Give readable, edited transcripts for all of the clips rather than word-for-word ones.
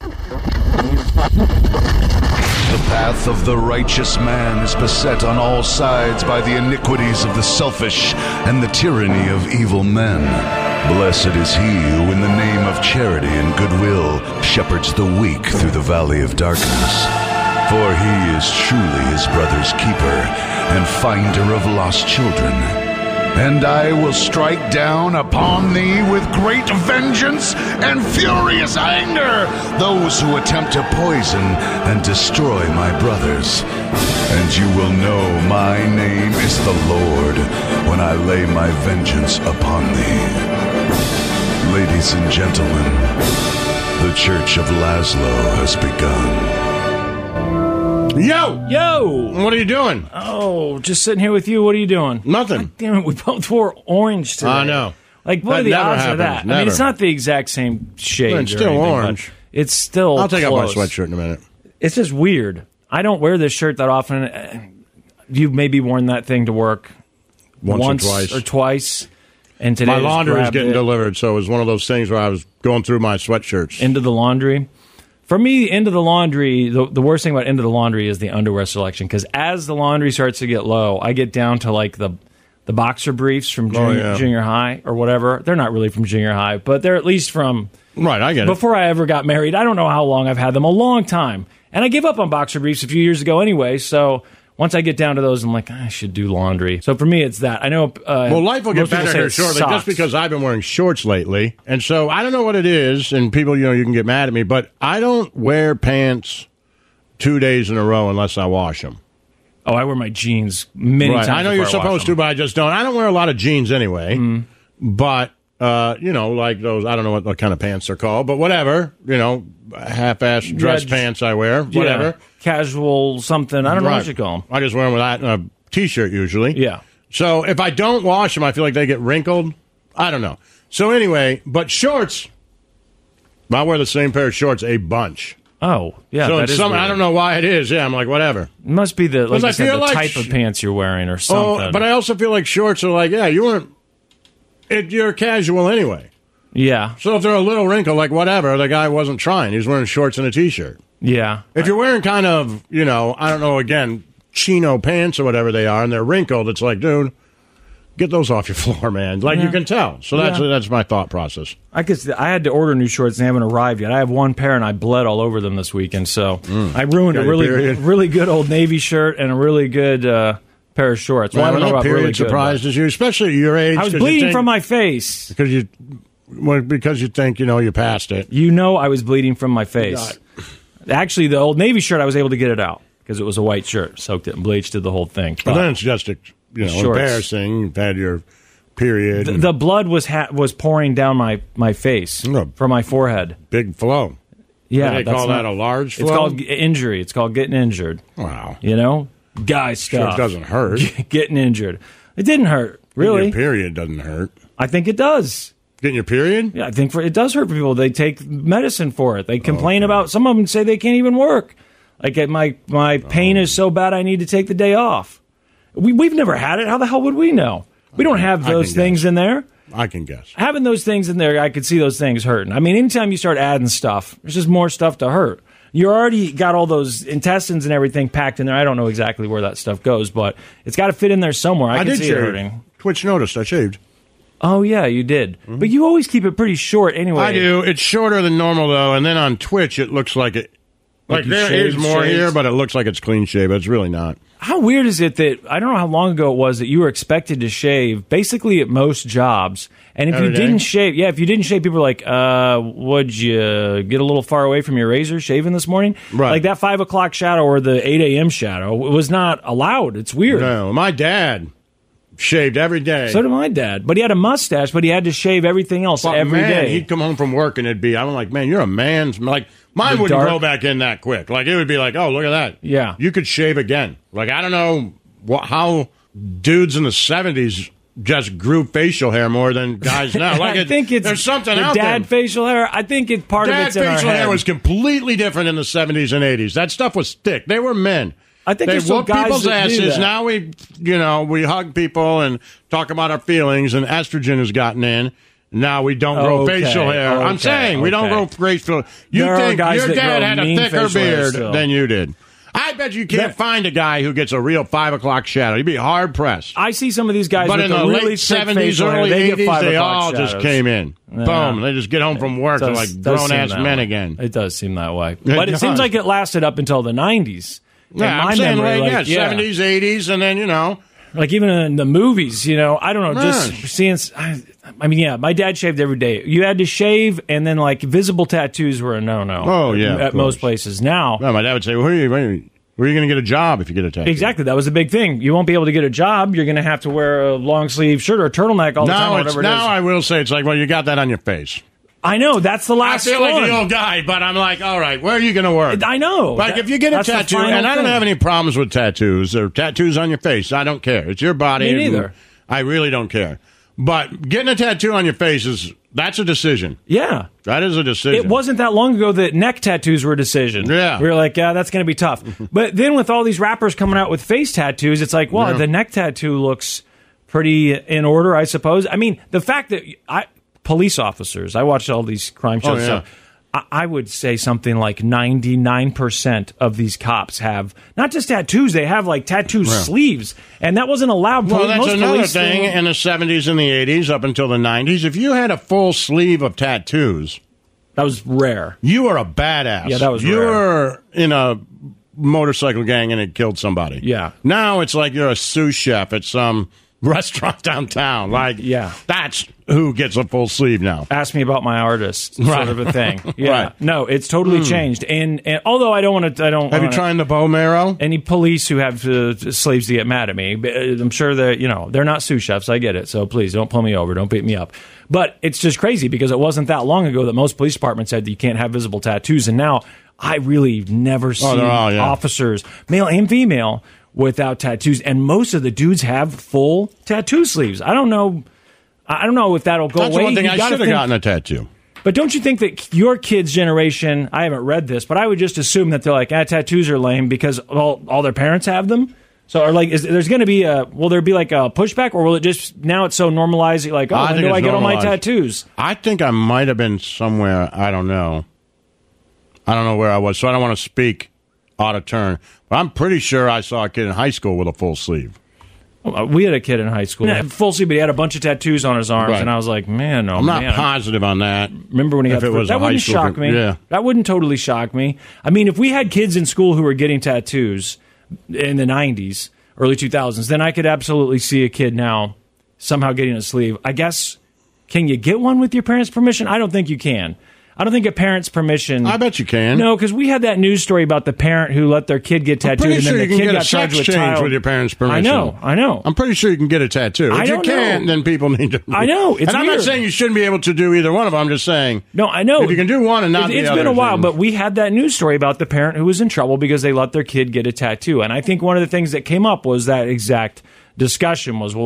The path of the righteous man is beset on all sides by the iniquities of the selfish and the tyranny of evil men. Blessed is he who in the name of charity and goodwill shepherds the weak through the valley of darkness. For he is truly his brother's keeper and finder of lost children. And I will strike down upon thee with great vengeance and furious anger those who attempt to poison and destroy my brothers. And you will know my name is the Lord when I lay my vengeance upon thee. Ladies and gentlemen, the Church of Laszlo has begun. Yo! Yo! What are you doing? Oh, just sitting here with you. What are you doing? Nothing. God damn it, we both wore orange today. I know. Like, what That are the never odds happens. of that? Never. I mean, it's not the exact same shade. It's still or anything, orange. but it's still I'll take close. off my sweatshirt in a minute. It's just weird. I don't wear this shirt that often. You've maybe worn that thing to work Once or twice. And today my I just laundry was grabbed getting it delivered, so it was one of those things where I was going through my sweatshirts. into the laundry. For me, into the laundry, the worst thing about into the laundry is the underwear selection. Because as the laundry starts to get low, I get down to like the boxer briefs from junior high or whatever. They're not really from junior high, but they're at least from... Right, I get it. Before I ever got married, I don't know how long I've had them. A long time. And I gave up on boxer briefs a few years ago anyway, so... Once I get down to those, I'm like, I should do laundry. So for me, it's that. I know. Well, life will get better here shortly, just because I've been wearing shorts lately, and so I don't know what it is. And people, you can get mad at me, but I don't wear pants 2 days in a row unless I wash them. Oh, I wear my jeans many times. I know you're supposed to, but I just don't. I don't wear a lot of jeans anyway. But like those. I don't know what kind of pants they're called, but whatever. Half-ass dress pants I wear. Whatever. Yeah. Casual something. I don't know what you call them. I just wear them with that and a T-shirt usually. Yeah. So if I don't wash them, I feel like they get wrinkled. I don't know. So anyway, but shorts, I wear the same pair of shorts a bunch. Oh, yeah. So that is weird. I don't know why it is. Yeah, I'm like, whatever. It must be the like type of pants you're wearing or something. Oh, but I also feel like shorts are like, you're casual anyway. Yeah. So if they're a little wrinkled, like whatever, the guy wasn't trying. He was wearing shorts and a T-shirt. Yeah. If you're wearing kind of, I don't know, again, chino pants or whatever they are, and they're wrinkled, it's like, dude, get those off your floor, man. Like, you can tell. So that's my thought process. I had to order new shorts and they haven't arrived yet. I have one pair and I bled all over them this weekend, so I ruined a really good Old Navy shirt and a really good pair of shorts. Well, I don't know about period really good, surprises you, especially at your age. I was bleeding from my face. Because you think, you passed it. I was bleeding from my face. Actually, the Old Navy shirt, I was able to get it out because it was a white shirt. Soaked it and bleached, did the whole thing. But then it's just, embarrassing. You've had your period. The blood was pouring down my face from my forehead. Big flow. Yeah. Do they call that a large flow? It's called injury. It's called getting injured. Wow. Guy stuff. Sure it doesn't hurt. Getting injured. It didn't hurt, really. Your period doesn't hurt. I think it does. Getting your period? Yeah, I think it does hurt people. They take medicine for it. They complain about. Some of them say they can't even work. Like my pain is so bad, I need to take the day off. We've never had it. How the hell would we know? We don't have those things in there. I can guess. Having those things in there, I could see those things hurting. I mean, anytime you start adding stuff, there's just more stuff to hurt. You already got all those intestines and everything packed in there. I don't know exactly where that stuff goes, but it's got to fit in there somewhere. I can see it hurting. Twitch noticed I shaved. Oh, yeah, you did. Mm-hmm. But you always keep it pretty short anyway. I do. It's shorter than normal, though, and then on Twitch it looks like it... Like there is more here, but it looks like it's clean shave. It's really not. How weird is it that, I don't know how long ago it was, that you were expected to shave basically at most jobs, and if you didn't shave, people were like, would you get a little far away from your razor shaving this morning? Right. Like that 5 o'clock shadow or the 8 a.m. shadow was not allowed. It's weird. No, my dad shaved every day. So did my dad. But he had a mustache, but he had to shave everything else every day. He'd come home from work and I'm like, man, you're a man. Like, mine wouldn't grow back in that quick. Like, it would be like, oh, look at that. Yeah. You could shave again. Like, I don't know how dudes in the 70s just grew facial hair more than guys now. Like, I think it's there's something out there. Dad facial hair, I think it's part of it's in our head. Dad facial hair was completely different in the 70s and 80s. That stuff was thick. They were men. I think they there's some whoop guys people's that do asses. that. Now we hug people and talk about our feelings, and estrogen has gotten in. Now we don't grow facial hair. I'm saying we don't grow facial hair. You think your dad had a thicker beard than you did. I bet you can't find a guy who gets a real 5 o'clock shadow. You'd be hard-pressed. I see some of these guys but with in the really late 70s, early 80s, they all just came in. Yeah. Boom. They just get home from work and like grown-ass men again. It does seem that way. But it seems like it lasted up until the 90s. Yeah, I'm saying 70s, 80s, and then, like even in the movies, I don't know, just seeing. I mean, yeah, my dad shaved every day. You had to shave, and then like visible tattoos were a no-no. Oh yeah, at most places. Now, my dad would say, "Where are you going to get a job if you get a tattoo?" Exactly, that was a big thing. You won't be able to get a job. You're going to have to wear a long sleeve shirt or a turtleneck all the time. Whatever it is. Now I will say it's like, well, you got that on your face. I know, that's the last one. I feel like the old guy, but I'm like, all right, where are you going to work? I know. Like, if you get a tattoo, and I don't have any problems with tattoos or tattoos on your face. I don't care. It's your body. Me neither. I really don't care. But getting a tattoo on your face that's a decision. Yeah. That is a decision. It wasn't that long ago that neck tattoos were a decision. Yeah. We were like, yeah, that's going to be tough. But then with all these rappers coming out with face tattoos, it's like, well, the neck tattoo looks pretty in order, I suppose. I mean, the fact that police officers, I watched all these crime shows. Oh, yeah. So I would say something like 99% of these cops have not just tattoos, they have like tattoo sleeves. And that wasn't allowed. Well, that's another thing in the 70s and the 80s up until the 90s. If you had a full sleeve of tattoos, that was rare. You were a badass. Yeah, that was rare. You were in a motorcycle gang and it killed somebody. Yeah. Now it's like you're a sous chef at some restaurant downtown. Like, that's who gets a full sleeve now. Ask me about my artist, sort of a thing. Yeah, right. No, it's totally changed. And although I don't want to, Have you tried the bow marrow? Any police who have sleeves to get mad at me, I'm sure that they're not sous chefs. I get it. So please don't pull me over. Don't beat me up. But it's just crazy because it wasn't that long ago that most police departments said that you can't have visible tattoos, and now I really never see officers, male and female, without tattoos, and most of the dudes have full tattoo sleeves. I don't know if that'll go away. That's one thing I should have gotten a tattoo. But don't you think that your kids' generation, I haven't read this, but I would just assume that they're like, tattoos are lame because all their parents have them? So there's going to be will there be like a pushback, or will it just, now it's so normalized, like, when do I get all my tattoos? I think I might have been somewhere, I don't know where I was, so I don't want to speak out of turn. But I'm pretty sure I saw a kid in high school with a full sleeve. We had a kid in high school, full sleeve, but he had a bunch of tattoos on his arms, and I was like, man, I'm not positive on that. Remember when he got it was that wouldn't shock me. Yeah. That wouldn't totally shock me. I mean, if we had kids in school who were getting tattoos in the 90s, early 2000s, then I could absolutely see a kid now somehow getting a sleeve. I guess, can you get one with your parents' permission? I don't think you can. I don't think a parent's permission. I bet you can. No, because we had that news story about the parent who let their kid get tattooed, and then the kid got charged with child with your parents' permission. I know. I'm pretty sure you can get a tattoo. If you can't, then people need to. I know. It's and I'm weird. not saying you shouldn't be able to do either one of them. I'm just saying. No, I know. If you can do one and not the other. It's been a while, but we had that news story about the parent who was in trouble because they let their kid get a tattoo, and I think one of the things that came up was that exact discussion was,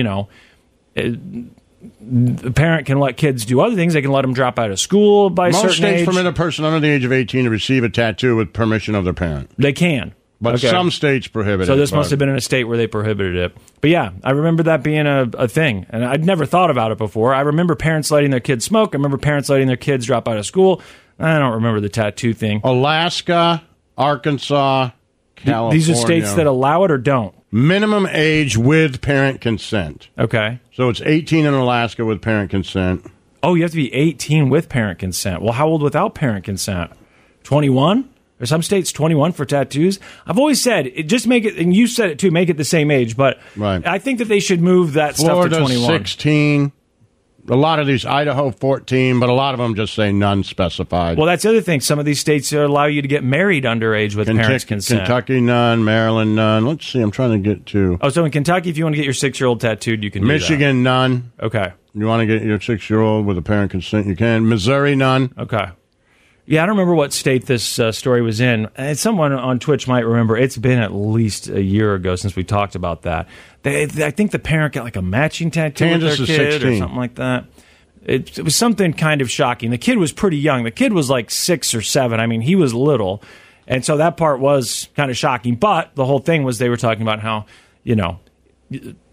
the parent can let kids do other things. They can let them drop out of school by a certain age. Most states permit a person under the age of 18 to receive a tattoo with permission of their parent. They can. But some states prohibit it. So this must have been in a state where they prohibited it. But yeah, I remember that being a thing. And I'd never thought about it before. I remember parents letting their kids smoke. I remember parents letting their kids drop out of school. I don't remember the tattoo thing. Alaska, Arkansas, California. These are states that allow it or don't? Minimum age with parent consent. Okay. So it's 18 in Alaska with parent consent. Oh, you have to be 18 with parent consent. Well, how old without parent consent? 21? There's some states 21 for tattoos. I've always said, just make it, and you said it too, make it the same age, but I think that they should move that Florida, stuff to 21. 16. A lot of these, Idaho 14, but a lot of them just say none specified. Well, that's the other thing. Some of these states allow you to get married underage with parents' consent. Kentucky, none. Maryland, none. Let's see. I'm trying to get to... Oh, so in Kentucky, if you want to get your 6-year-old tattooed, you can Michigan, do that. none. Okay. You want to get your 6-year-old with a parent consent, you can. Missouri, none. Okay. Yeah, I don't remember what state this story was in. And someone on Twitch might remember. It's been at least a year ago since we talked about that. I think the parent got like a matching tattoo Kansas with their kid 16. or something like that. It was something kind of shocking. The kid was pretty young. The kid was like 6 or 7. I mean, he was little. And so that part was kind of shocking. But the whole thing was they were talking about how,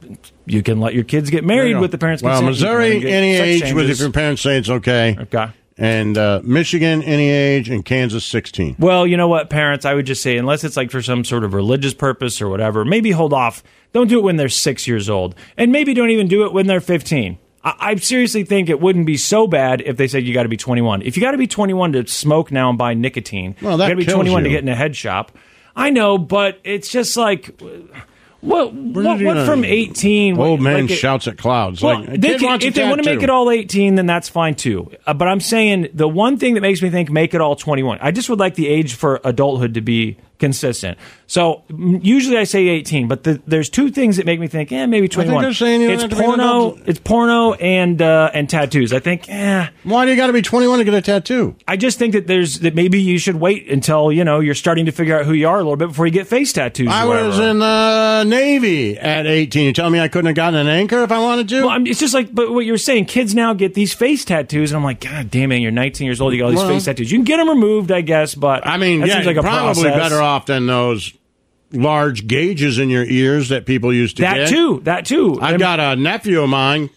you can let your kids get married with the parents' consent. Well, Missouri, any age, with if your parents say it's okay. Okay. And Michigan, any age, and Kansas, 16. Well, you know what, parents, I would just say, unless it's like for some sort of religious purpose or whatever, maybe hold off. Don't do it when they're 6 years old. And maybe don't even do it when they're 15. I seriously think it wouldn't be so bad if they said you got to be 21. If you got to be 21 to smoke now and buy nicotine, you got to be 21 to get in a head shop. I know, but it's just like... What from 18? Old man shouts at clouds. Well, if they want to make it all 18, then that's fine too. But I'm saying the one thing that makes me think make it all 21. I just would like the age for adulthood to be consistent. So usually I say 18, but there's two things that make me think, maybe 21. I think they're saying it's porno and tattoos. I think, Why do you got to be 21 to get a tattoo? I just think that maybe you should wait until you're starting to figure out who you are a little bit before you get face tattoos. I was in the Navy at 18. You telling me I couldn't have gotten an anchor if I wanted to? Well, it's just like, but what you're saying, kids now get these face tattoos, and I'm like, God damn it, you're 19 years old, you got all these face tattoos. You can get them removed, I guess, but I mean, seems like a probably process. Better off than those large gauges in your ears that people used to get. That too. I've got a nephew of mine,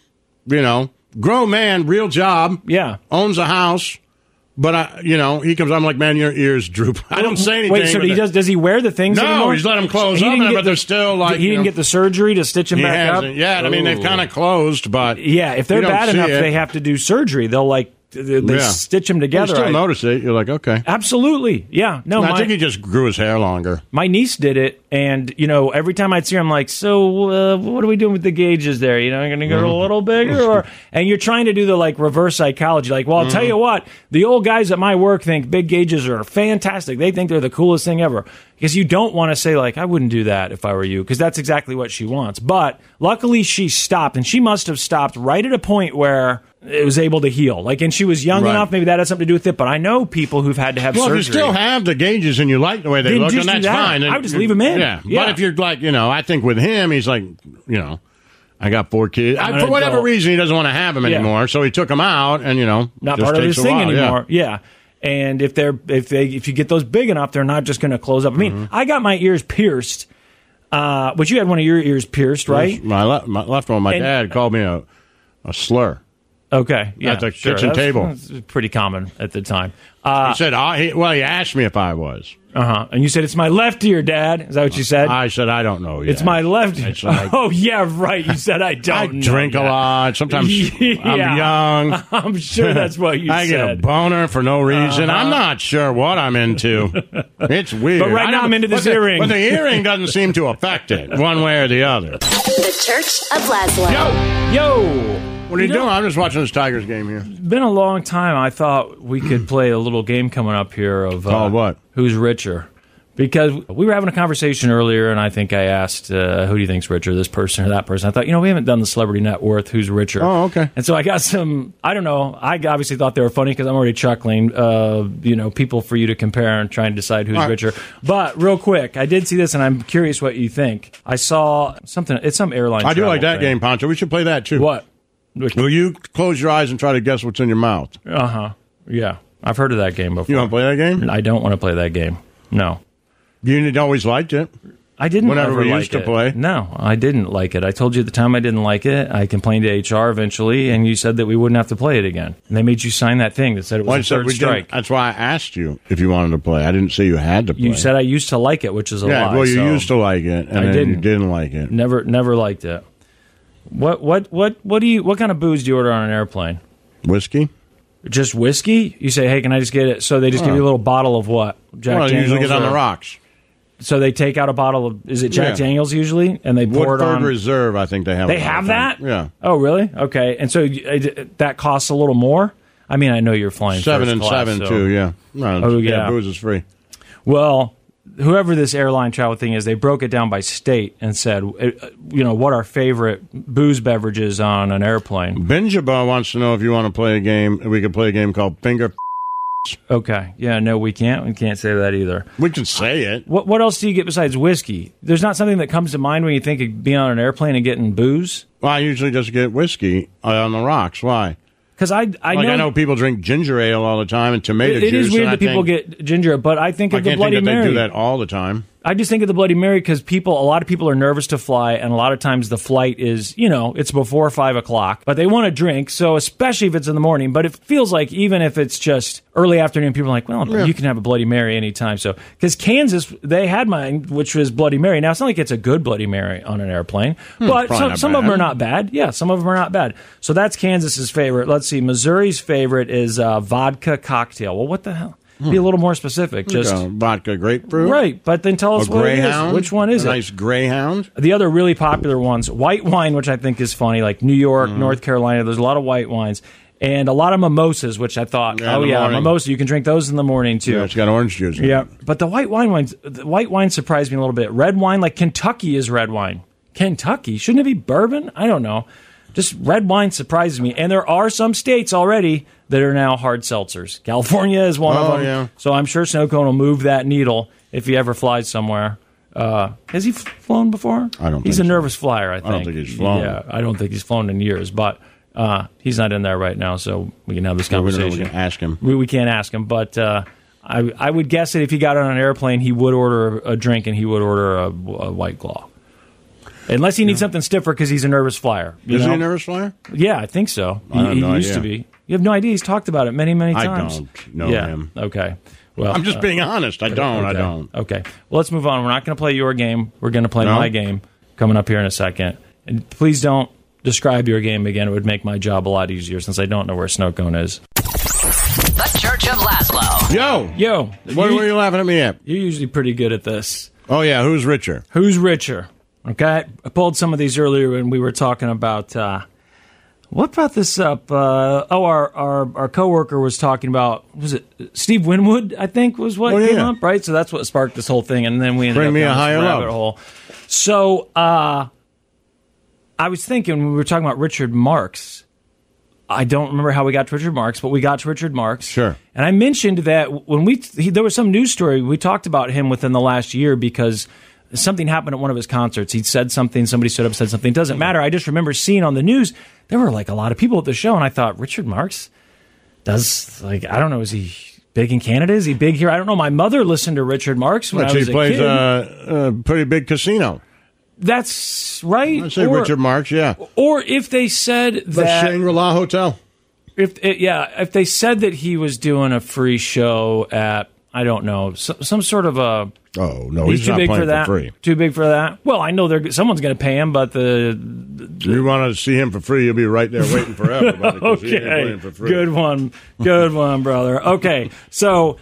grown man, real job. Yeah. Owns a house. But, he comes, I'm like, man, your ears droop. I don't say anything. Wait, so does he wear the things anymore? No, he's let them close up, but they're still like... He didn't get the surgery to stitch them back up? Yeah, I mean, they've kind of closed, but... Yeah, if they're bad enough, they have to do surgery. They'll, they stitch them together. You still notice it. You're like, okay. Absolutely. Yeah. No, I think he just grew his hair longer. My niece did it, and, every time I'd see her, I'm like, so what are we doing with the gauges there? I'm going to go a little bigger? And you're trying to do the, reverse psychology. Like, well, I'll tell you what, the old guys at my work think big gauges are fantastic. They think they're the coolest thing ever. Because you don't want to say, I wouldn't do that if I were you, because that's exactly what she wants. But luckily she stopped, and she must have stopped right at a point where it was able to heal. And she was young enough, maybe that had something to do with it, but I know people who've had to have surgery. Well, if you still have the gauges and you like the way they look, then that's fine. I would just leave them in. Yeah. But if you're I think with him, he's like, I got 4 kids. For whatever reason, he doesn't want to have them anymore, so he took them out, and, not part of his thing anymore. Yeah. And if you get those big enough, they're not just going to close up. I mean, I got my ears pierced, but you had one of your ears pierced, right? My left one. My dad called me a slur. Okay, yeah, at the kitchen table. That's pretty common at the time. He said, he asked me if I was. And you said, it's my left ear, Dad. Is that what you said? I said, I don't know yet. It's my left ear. Oh, yeah, right. You said, I don't know. I drink a lot. Sometimes I'm young. I'm sure that's what you said. I get a boner for no reason. I'm not sure what I'm into. It's weird. But right now I'm into this earring. But the earring doesn't seem to affect it one way or the other. The Church of Laszlo. Yo. What are you doing? I'm just watching this Tigers game here. It's been a long time. I thought we could play a little game coming up here of what? Who's richer. Because we were having a conversation earlier, and I think I asked, who do you think's richer, this person or that person? I thought, we haven't done the celebrity net worth, who's richer. Oh, okay. And so I got some, I don't know, I obviously thought they were funny because I'm already chuckling, people for you to compare and try and decide who's richer. But real quick, I did see this, and I'm curious what you think. I saw something, it's some airline I do like that thing. game, Poncho. We should play that, too. What? Will you close your eyes and try to guess what's in your mouth? Yeah. I've heard of that game before. You want to play that game? I don't want to play that game. No. You always liked it. I didn't Whenever ever we like used to it. play. No, I didn't like it. I told you at the time I didn't like it. I complained to HR eventually, and you said that we wouldn't have to play it again. And they made you sign that thing that said it was a third strike. That's why I asked you if you wanted to play. I didn't say you had to play. You said I used to like it, which is a lie. Yeah, well, you used to like it, and then you didn't like it. Never liked it. What kind of booze do you order on an airplane? Whiskey. Just whiskey? You say, hey, can I just get it? So they just give you a little bottle of what? Jack Daniels? You usually get on the rocks. So they take out a bottle of, is it Jack Daniels usually? And they pour it on. Woodford Reserve, I think they have. They have that? Yeah. Oh, really? Okay. And so that costs a little more? I mean, I know you're flying 7 first and class, 7 too, yeah. No, booze is free. Well, whoever this airline travel thing is, they broke it down by state and said, what our favorite booze beverages on an airplane. Benjaba wants to know if you want to play a game. We could play a game called Finger. Okay. Yeah, no, we can't. We can't say that either. We can say it. What else do you get besides whiskey? There's not something that comes to mind when you think of being on an airplane and getting booze? Well, I usually just get whiskey on the rocks. Why? Because I know people drink ginger ale all the time and tomato juice. It is weird that people get ginger, but I think of the Bloody Mary. They do that all the time. I just think of the Bloody Mary because a lot of people are nervous to fly, and a lot of times the flight is, it's before 5 o'clock, but they want to drink, so especially if it's in the morning, but it feels like even if it's just early afternoon, people are like, well, you can have a Bloody Mary anytime. So, because Kansas, they had mine, which was Bloody Mary. Now, it's not like it's a good Bloody Mary on an airplane, but some of them are not bad. Yeah, some of them are not bad. So that's Kansas's favorite. Let's see, Missouri's favorite is vodka cocktail. Well, what the hell? Be a little more specific. Just vodka grapefruit? Right, but then tell us what it is. Which one is it? Nice Greyhound? The other really popular ones, white wine, which I think is funny, like New York, North Carolina, there's a lot of white wines. And a lot of mimosas, which I thought, mimosa, you can drink those in the morning, too. Yeah, it's got orange juice in it. But the white wine surprised me a little bit. Red wine, like Kentucky is red wine. Kentucky? Shouldn't it be bourbon? I don't know. Just red wine surprises me. And there are some states already that are now hard seltzers. California is one of them. Yeah. So I'm sure Snow Cone will move that needle if he ever flies somewhere. Has he flown before? I don't think He's a nervous flyer, I think. I don't think he's flown. Yeah, I don't think he's flown in years. But he's not in there right now, so we can have this conversation. We can ask him. We can't ask him. But I would guess that if he got on an airplane, he would order a drink and he would order a White Claw. Unless he needs something stiffer because he's a nervous flyer. Is he a nervous flyer? Yeah, I think so. He used to be. You have no idea. He's talked about it many, many times. I don't know him. Okay. Well, I'm just being honest. I don't. Okay. Well, let's move on. We're not going to play your game. We're going to play my game coming up here in a second. And please don't describe your game again. It would make my job a lot easier since I don't know where Snow Cone is. The Church of Laszlo. Yo. What were you laughing at me at? You're usually pretty good at this. Oh, yeah. Who's richer? Okay, I pulled some of these earlier when we were talking about what brought this up. Our coworker was talking about, was it Steve Winwood? I think was what came up, right? So that's what sparked this whole thing, and then we ended up down this rabbit hole. So I was thinking when we were talking about Richard Marx. I don't remember how we got to Richard Marx, but we got to Richard Marx. Sure. And I mentioned that when there was some news story, we talked about him within the last year because something happened at one of his concerts. He said something, somebody stood up and said something. It doesn't matter. I just remember seeing on the news, there were like a lot of people at the show, and I thought, Richard Marx does, like, I don't know, is he big in Canada? Is he big here? I don't know. My mother listened to Richard Marx when I was a kid. He plays a pretty big casino. That's right. I say Richard Marx, yeah. Or if they said that... The Shangri-La Hotel. If they said that he was doing a free show at, I don't know, some sort of a... Oh, no, he's not playing for free. Too big for that? Well, I know someone's going to pay him, but you want to see him for free, you'll be right there waiting forever. Okay, he ain't playing for free. Good one, brother. Okay, so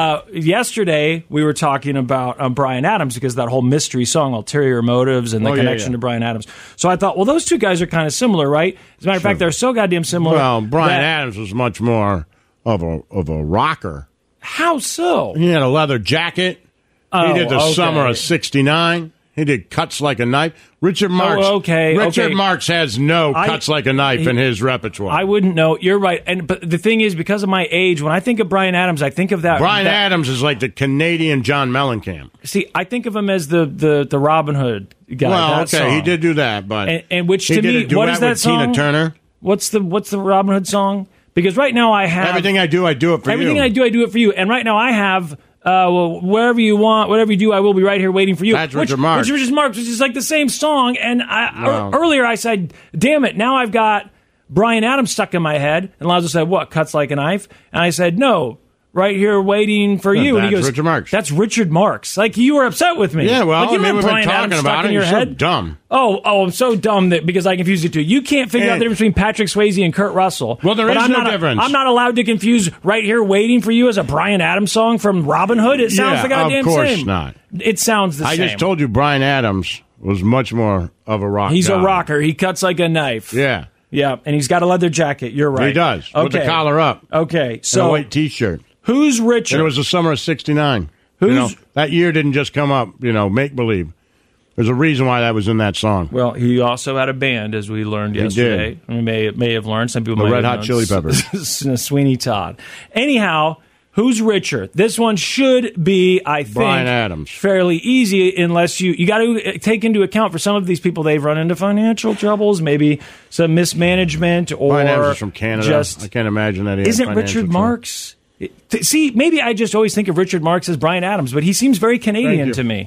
yesterday we were talking about Bryan Adams because that whole mystery song, Ulterior Motives, and the connection to Bryan Adams. So I thought, well, those two guys are kind of similar, right? As a matter of fact, they're so goddamn similar. Well, Bryan Adams was much more of a rocker. How so? He had a leather jacket. He did the summer of '69. He did Cuts Like a Knife. Richard Marx. Richard Marx has no Cuts Like a Knife in his repertoire. I wouldn't know. You're right. But the thing is, because of my age, when I think of Bryan Adams, I think of that. Bryan Adams is like the Canadian John Mellencamp. See, I think of him as the Robin Hood guy. Well, okay, he did do that, but and which to me, what is that song? Tina Turner. What's the Robin Hood song? Because right now I have everything I do it for you. Everything I do it for you. And right now I have. Wherever you want, whatever you do, I will be right here waiting for you. That's Richard Marx. Which is Marx, which is like the same song. And earlier I said, damn it, now I've got Bryan Adams stuck in my head. And Lazo said, what, Cuts Like a Knife? And I said, no, right here waiting for you. And he goes, Richard Marx. That's Richard Marx. Like, you were upset with me. Yeah, well, like, we've been talking about it. You're so dumb. Oh, I'm so dumb that because I confused you two. You can't figure out the difference between Patrick Swayze and Kurt Russell. Well, there is no difference. I'm not allowed to confuse Right Here Waiting for You as a Bryan Adams song from Robin Hood. It sounds the goddamn same. Of course not. It sounds the same. I just told you Bryan Adams was much more of a rock He's guy. a rocker. He cuts like a knife. Yeah. Yeah, and he's got a leather jacket. You're right. He does. Okay. With the collar up. Okay, so... And a white T-shirt. Who's richer? And it was the summer of '69. That year didn't just come up, make believe. There's a reason why that was in that song. Well, he also had a band, as we learned yesterday. He did. We may have learned. Some people the might Red have Hot Chili Peppers. Sweeney Todd. Anyhow, who's richer? This one should be, I think, Bryan Adams. Fairly easy, unless you got to take into account for some of these people they've run into financial troubles, maybe some mismanagement, or Bryan Adams is from Canada. I can't imagine that. Isn't Richard Marx? See, maybe I just always think of Richard Marx as Bryan Adams, but he seems very Canadian to me.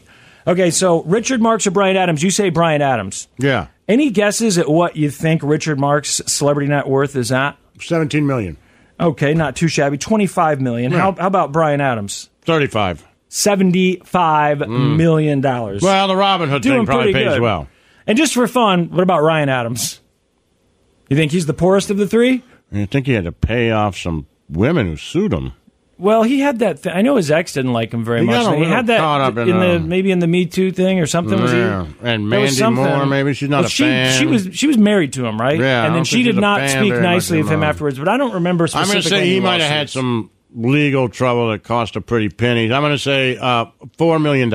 Okay, so Richard Marx or Bryan Adams? You say Bryan Adams. Yeah. Any guesses at what you think Richard Marx' celebrity net worth is at? $17 million. Okay, not too shabby. $25 million. Yeah. How about Bryan Adams? 35. $75 million. Well, the Robin Hood thing probably pays well. And just for fun, what about Ryan Adams? You think he's the poorest of the three? I think he had to pay off some women who sued him. Well, he had that. I know his ex didn't like him very much. He had that maybe in the Me Too thing or something. Yeah. And Mandy Moore, maybe she's not a fan. She was married to him, right? Yeah. And then she did not speak nicely of him afterwards. But I don't remember specifically. I'm going to say he might have had some legal trouble that cost a pretty penny. I'm going to say $4 million.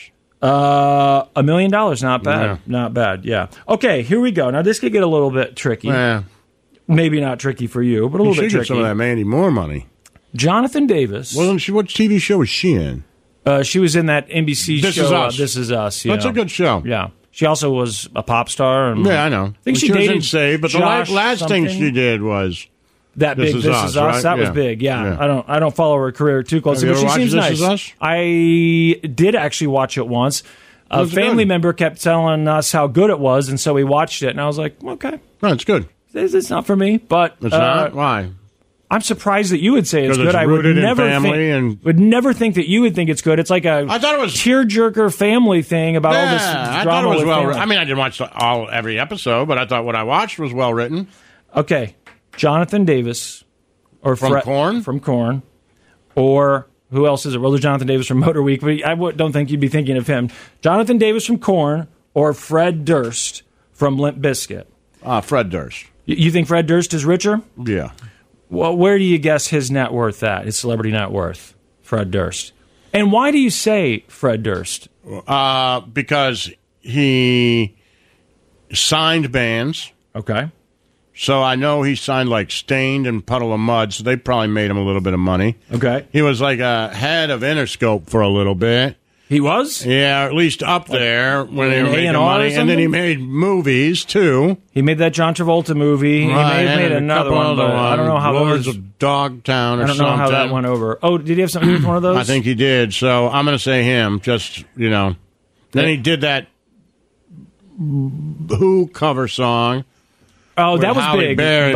$1 million, not bad. Yeah. Not bad, yeah. Okay, here we go. Now, this could get a little bit tricky. Yeah. Maybe not tricky for you, but a little bit tricky. She get some of that Mandy Moore money. Jonathan Davis. Wasn't she? What TV show was she in? She was in that NBC show, This Is Us. Yeah. That's a good show. Yeah. She also was a pop star. Yeah, I know. I think she dated was Saved, but Josh the last thing she did was that big This Is Us. Right? That was big. Yeah. I don't follow her career too closely, but she seems nice. This Is Us? I did actually watch it once. A family member kept telling us how good it was, and so we watched it, and I was like, okay. No, it's good. It's not for me, but it's not? Why? I'm surprised that you would say it's good. I would never think that you would think it's good. It's like I thought it was tearjerker family thing about all this drama. I thought it was well. I mean, I didn't watch every episode, but I thought what I watched was well written. Okay, Jonathan Davis, or from Korn, or who else is it? Well, there's Jonathan Davis from Motor Week, but I don't think you'd be thinking of him. Jonathan Davis from Korn, or Fred Durst from Limp Bizkit. Fred Durst. You think Fred Durst is richer? Yeah. Well, where do you guess his net worth at? His celebrity net worth, Fred Durst. And why do you say Fred Durst? Because he signed bands. Okay. So I know he signed like Stained and Puddle of Mudd, so they probably made him a little bit of money. Okay. He was like a head of Interscope for a little bit. He was? Yeah, at least up there when they were making money. And then he made movies, too. He made that John Travolta movie. Right, he may have made another one, but I don't know how Lords of Dogtown or something. I don't know how that went over. Oh, did he have something to do with one of those? I think he did. So I'm going to say him, just, you know. Then he did that Who cover song. Oh, that was Halle big. Berry,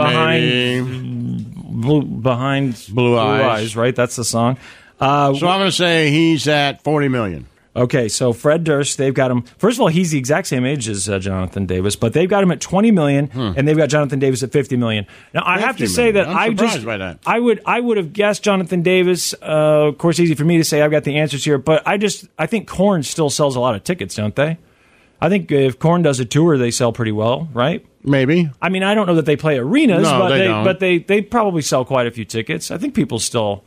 Behind Blue Eyes, right? That's the song. So I'm going to say he's at $40 million. Okay, so Fred Durst, they've got him. First of all, he's the exact same age as Jonathan Davis, but they've got him at $20 million, and they've got Jonathan Davis at $50 million. Now, I have to say that I'm surprised by that. I would have guessed Jonathan Davis. Of course, easy for me to say. I've got the answers here, but I think Korn still sells a lot of tickets, don't they? I think if Korn does a tour, they sell pretty well, right? Maybe. I mean, I don't know that they play arenas, but they probably sell quite a few tickets. I think people still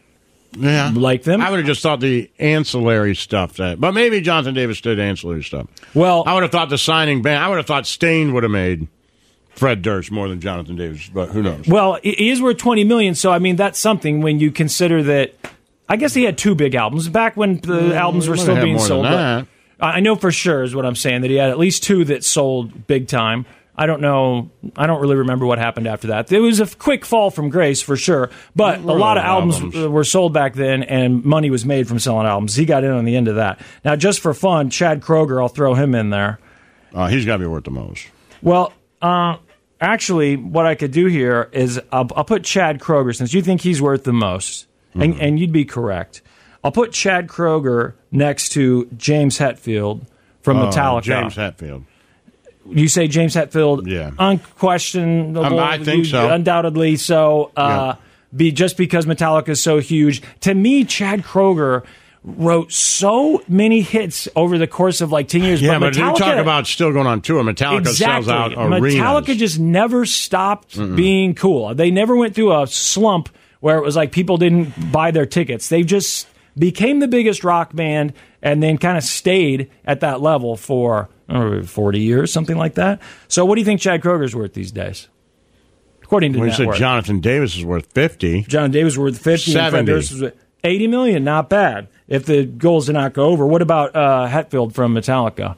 like them. I would have just thought the ancillary stuff but maybe Jonathan Davis did ancillary stuff. Well, I would have thought the signing band. I would have thought Stained would have made Fred Durst more than Jonathan Davis, but who knows? Well, he is worth $20 million, so I mean that's something when you consider that. I guess he had two big albums back when the albums were still being sold. I know for sure is what I'm saying, that he had at least two that sold big time. I don't know. I don't really remember what happened after that. It was a quick fall from grace for sure, but a lot of albums were sold back then, and money was made from selling albums. He got in on the end of that. Now, just for fun, Chad Kroeger, I'll throw him in there. He's got to be worth the most. Well, actually, what I could do here is I'll put Chad Kroeger, since you think he's worth the most, and you'd be correct. I'll put Chad Kroeger next to James Hetfield from Metallica. James Hetfield. You say James Hetfield? Yeah. Unquestionable. I think so. Undoubtedly so. Just because Metallica is so huge. To me, Chad Kroeger wrote so many hits over the course of like 10 years. Yeah, but you talk about still going on tour. Metallica sells out arenas. Metallica just never stopped being cool. They never went through a slump where it was like people didn't buy their tickets. They just became the biggest rock band and then kind of stayed at that level for 40 years, something like that. So what do you think Chad Kroeger's worth these days? According to Network. Jonathan Davis is worth 50. Jonathan Davis is worth 50. 70. And Fred Durst is worth $80 million, not bad. If the goals did not go over. What about Hetfield from Metallica?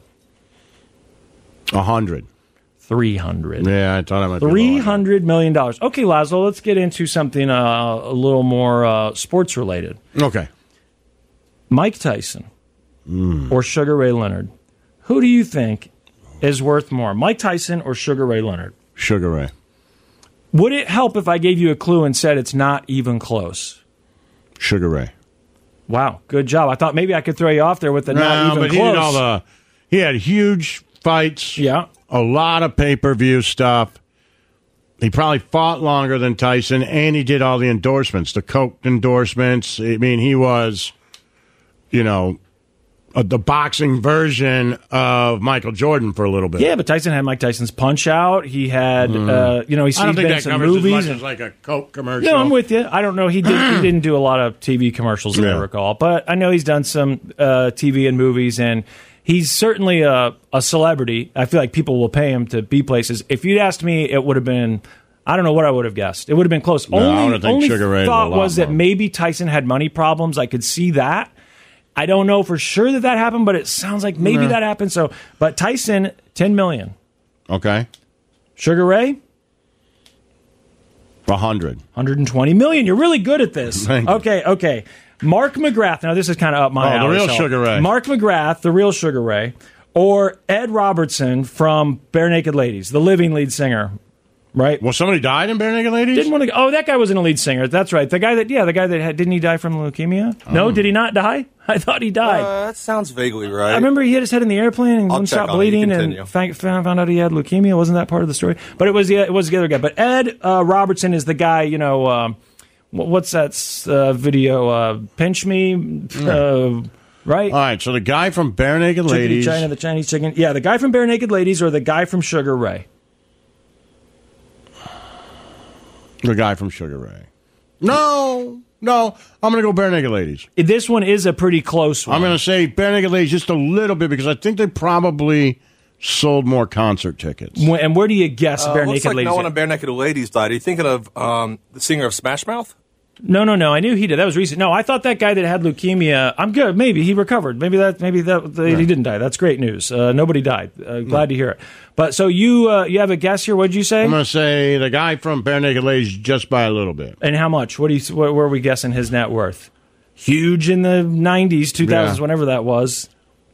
100. 300. Yeah, I thought I might be $300 million. Okay, Laszlo, let's get into something a little more sports related. Okay. Mike Tyson or Sugar Ray Leonard? Who do you think is worth more, Mike Tyson or Sugar Ray Leonard? Sugar Ray. Would it help if I gave you a clue and said it's not even close? Sugar Ray. Wow, good job. I thought maybe I could throw you off there with the not even close. He had huge fights. Yeah. A lot of pay-per-view stuff. He probably fought longer than Tyson, and he did all the endorsements, the Coke endorsements. I mean, he was, the boxing version of Michael Jordan for a little bit. Yeah, but Tyson had Mike Tyson's Punch-Out. He had, he's been in some movies. As much as like a Coke commercial. No, I'm with you. I don't know. He didn't do a lot of TV commercials, as I recall. But I know he's done some TV and movies, and he's certainly a celebrity. I feel like people will pay him to be places. If you'd asked me, it would have been, I don't know what I would have guessed. It would have been close. No, only thought was that maybe Tyson had money problems. I could see that. I don't know for sure that happened, but it sounds like maybe that happened. So, but Tyson, $10 million. Okay. Sugar Ray? 120 million. You're really good at this. Okay. Mark McGrath. Now, this is kind of up my alley. The real Sugar Ray. Mark McGrath, the real Sugar Ray, or Ed Robertson from Bare Naked Ladies, the living lead singer. Right. Well, somebody died in Bare Naked Ladies? Didn't want to. Oh, that guy wasn't a lead singer. That's right. The guy that didn't he die from leukemia? Oh. No, did he not die? I thought he died. That sounds vaguely right. I remember he hit his head in the airplane and wouldn't stop bleeding, and found out he had leukemia. Wasn't that part of the story? But it was the other guy. But Ed Robertson is the guy. What's that video? Pinch Me. Right. All right. So the guy from Bare Naked Ladies, China, the Chinese chicken. Yeah, the guy from Bare Naked Ladies, or the guy from Sugar Ray. The guy from Sugar Ray. No. I'm going to go Bare Naked Ladies. This one is a pretty close one. I'm going to say Bare Naked Ladies just a little bit because I think they probably sold more concert tickets. And where do you guess Bare Naked Ladies? No one of Bare Naked Ladies died. Are you thinking of the singer of Smash Mouth? No. I knew he did. That was recent. No, I thought that guy that had leukemia. I'm good. Maybe he recovered. Maybe he didn't die. That's great news. Nobody died. Glad to hear it. But so you have a guess here. What'd you say? I'm going to say the guy from Bare Naked Ladies just by a little bit. And how much? Where are we guessing his net worth? Huge in the 90s, 2000s, whenever that was.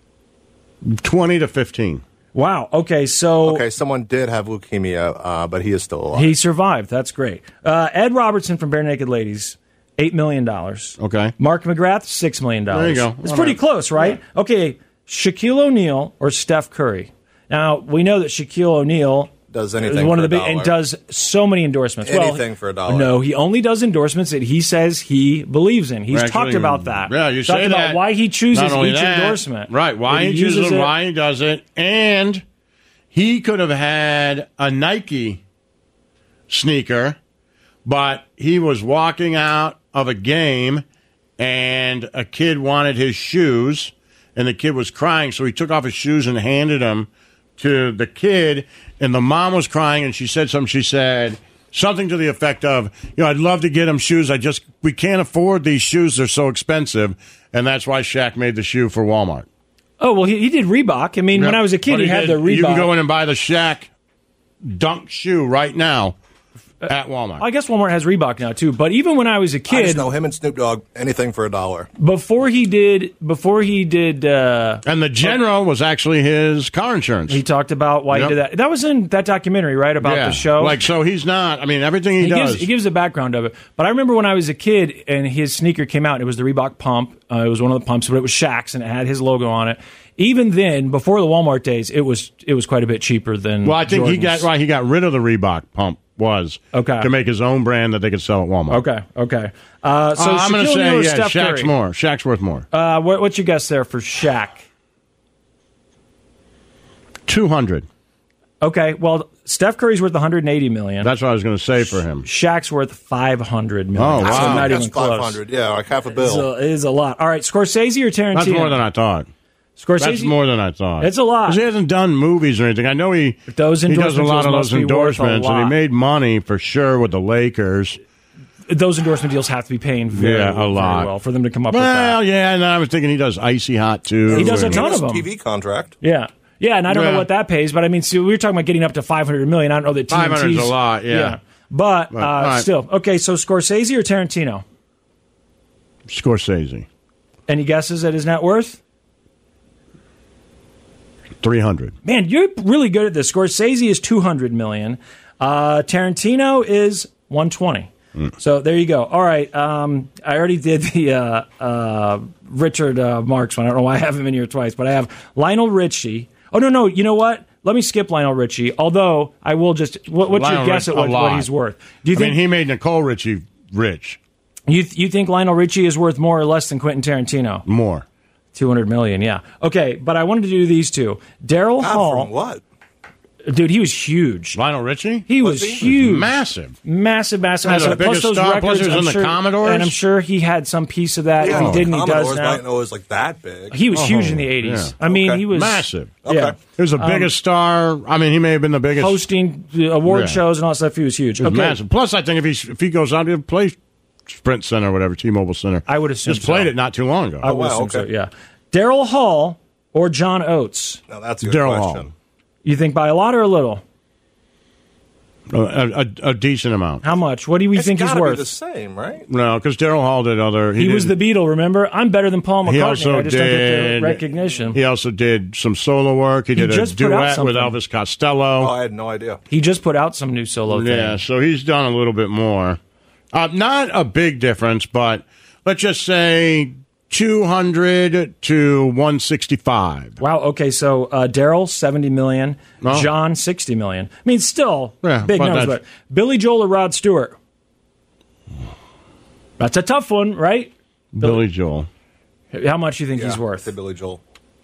20 to 15. Wow. Okay, someone did have leukemia, but he is still alive. He survived. That's great. Ed Robertson from Bare Naked Ladies, $8 million. Okay. Mark McGrath, $6 million. There you go. It's pretty close, right? Yeah. Okay, Shaquille O'Neal or Steph Curry. Now, we know that Shaquille O'Neal does anything for $1 and does so many endorsements. Anything for $1. No, he only does endorsements that he says he believes in. He's talked about that. Yeah, you talked say about that. why he chooses each endorsement. Right, why he chooses it, why he does it. And he could have had a Nike sneaker, but he was walking out of a game and a kid wanted his shoes, and the kid was crying, so he took off his shoes and handed them to the kid, and the mom was crying, and she said something. She said something to the effect of, I'd love to get him shoes. We can't afford these shoes. They're so expensive. And that's why Shaq made the shoe for Walmart. Oh, well, he did Reebok. I mean, when I was a kid, he had the Reebok. You can go in and buy the Shaq Dunk shoe right now at Walmart. I guess Walmart has Reebok now, too. But even when I was a kid... I just know him and Snoop Dogg, anything for $1. Before he did... and the General was actually his car insurance. He talked about why he did that. That was in that documentary, right, about the show? So he's not... I mean, everything he does... He gives the background of it. But I remember when I was a kid and his sneaker came out, it was the Reebok Pump. It was one of the pumps, but it was Shaq's, and it had his logo on it. Even then, before the Walmart days, it was quite a bit cheaper than Well, I think Jordan's. he got rid of the Reebok Pump. To make his own brand that they could sell at Walmart. Okay. So I'm going to say, Steph Shaq's Curry. more. Shaq's worth more. What's your guess there for Shaq? 200. Okay, well, Steph Curry's worth $180 million. That's what I was going to say for him. Shaq's worth $500 million. Oh, wow. So not even close. 500, yeah, like half a bill. It is a lot. All right, Scorsese or Tarantino? That's more than I thought. That's more than I thought. It's a lot. Because he hasn't done movies or anything. I know he does a lot of those endorsements, and he made money for sure with the Lakers. Those endorsement deals have to be paying very well for them to come up with that. Well, yeah, and I was thinking he does Icy Hot, too. He does a ton of them. TV contract. Yeah, and I don't know what that pays, but I mean, we were talking about getting up to $500 million. I don't know that TNT's... 500's a lot, yeah. But still. Okay, so Scorsese or Tarantino? Scorsese. Any guesses at his net worth? $300. Man, you're really good at this. Scorsese is $200 million. Tarantino is $120. So there you go. All right. I already did the Richard Marx one. I don't know why I have him in here twice, but I have Lionel Richie. Oh, no. You know what? Let me skip Lionel Richie, although I will just... What's your guess at what he's worth? Do you think he made Nicole Richie rich. You think Lionel Richie is worth more or less than Quentin Tarantino? More. $200 million, yeah. Okay, but I wanted to do these two. Daryl Hall... From what? Dude, he was huge. Lionel Richie? He was huge. Massive. Massive. Plus those records, plus he was in the Commodores. And I'm sure he had some piece of that. If he didn't, he does now. I didn't know it was like that big. He was huge in the 80s. Yeah. I mean, he was... massive. Okay. Yeah. He was the biggest star. I mean, he may have been the biggest... hosting award shows and all that stuff. He was huge. He was massive. Plus, I think if he goes out to play Sprint Center or whatever, T-Mobile Center. I would assume just played it not too long ago. I would assume so, yeah. Daryl Hall or John Oates? Now, that's a good Daryl question. Hall. You think by a lot or a little? A decent amount. How much? What do we think he's worth? It's got to be the same, right? No, because Daryl Hall did other... He was the Beatle, remember? I'm better than Paul McCartney. He also I just don't get the recognition. He also did some solo work. He did a duet with Elvis Costello. Oh, I had no idea. He just put out some new solo thing. Yeah, so he's done a little bit more. Not a big difference, but let's just say 200 to 165. Wow. Okay. So Daryl $70 million, John $60 million. I mean, still big numbers. But Billy Joel or Rod Stewart? That's a tough one, right? Billy Joel. How much do you think he's worth? The Billy Joel.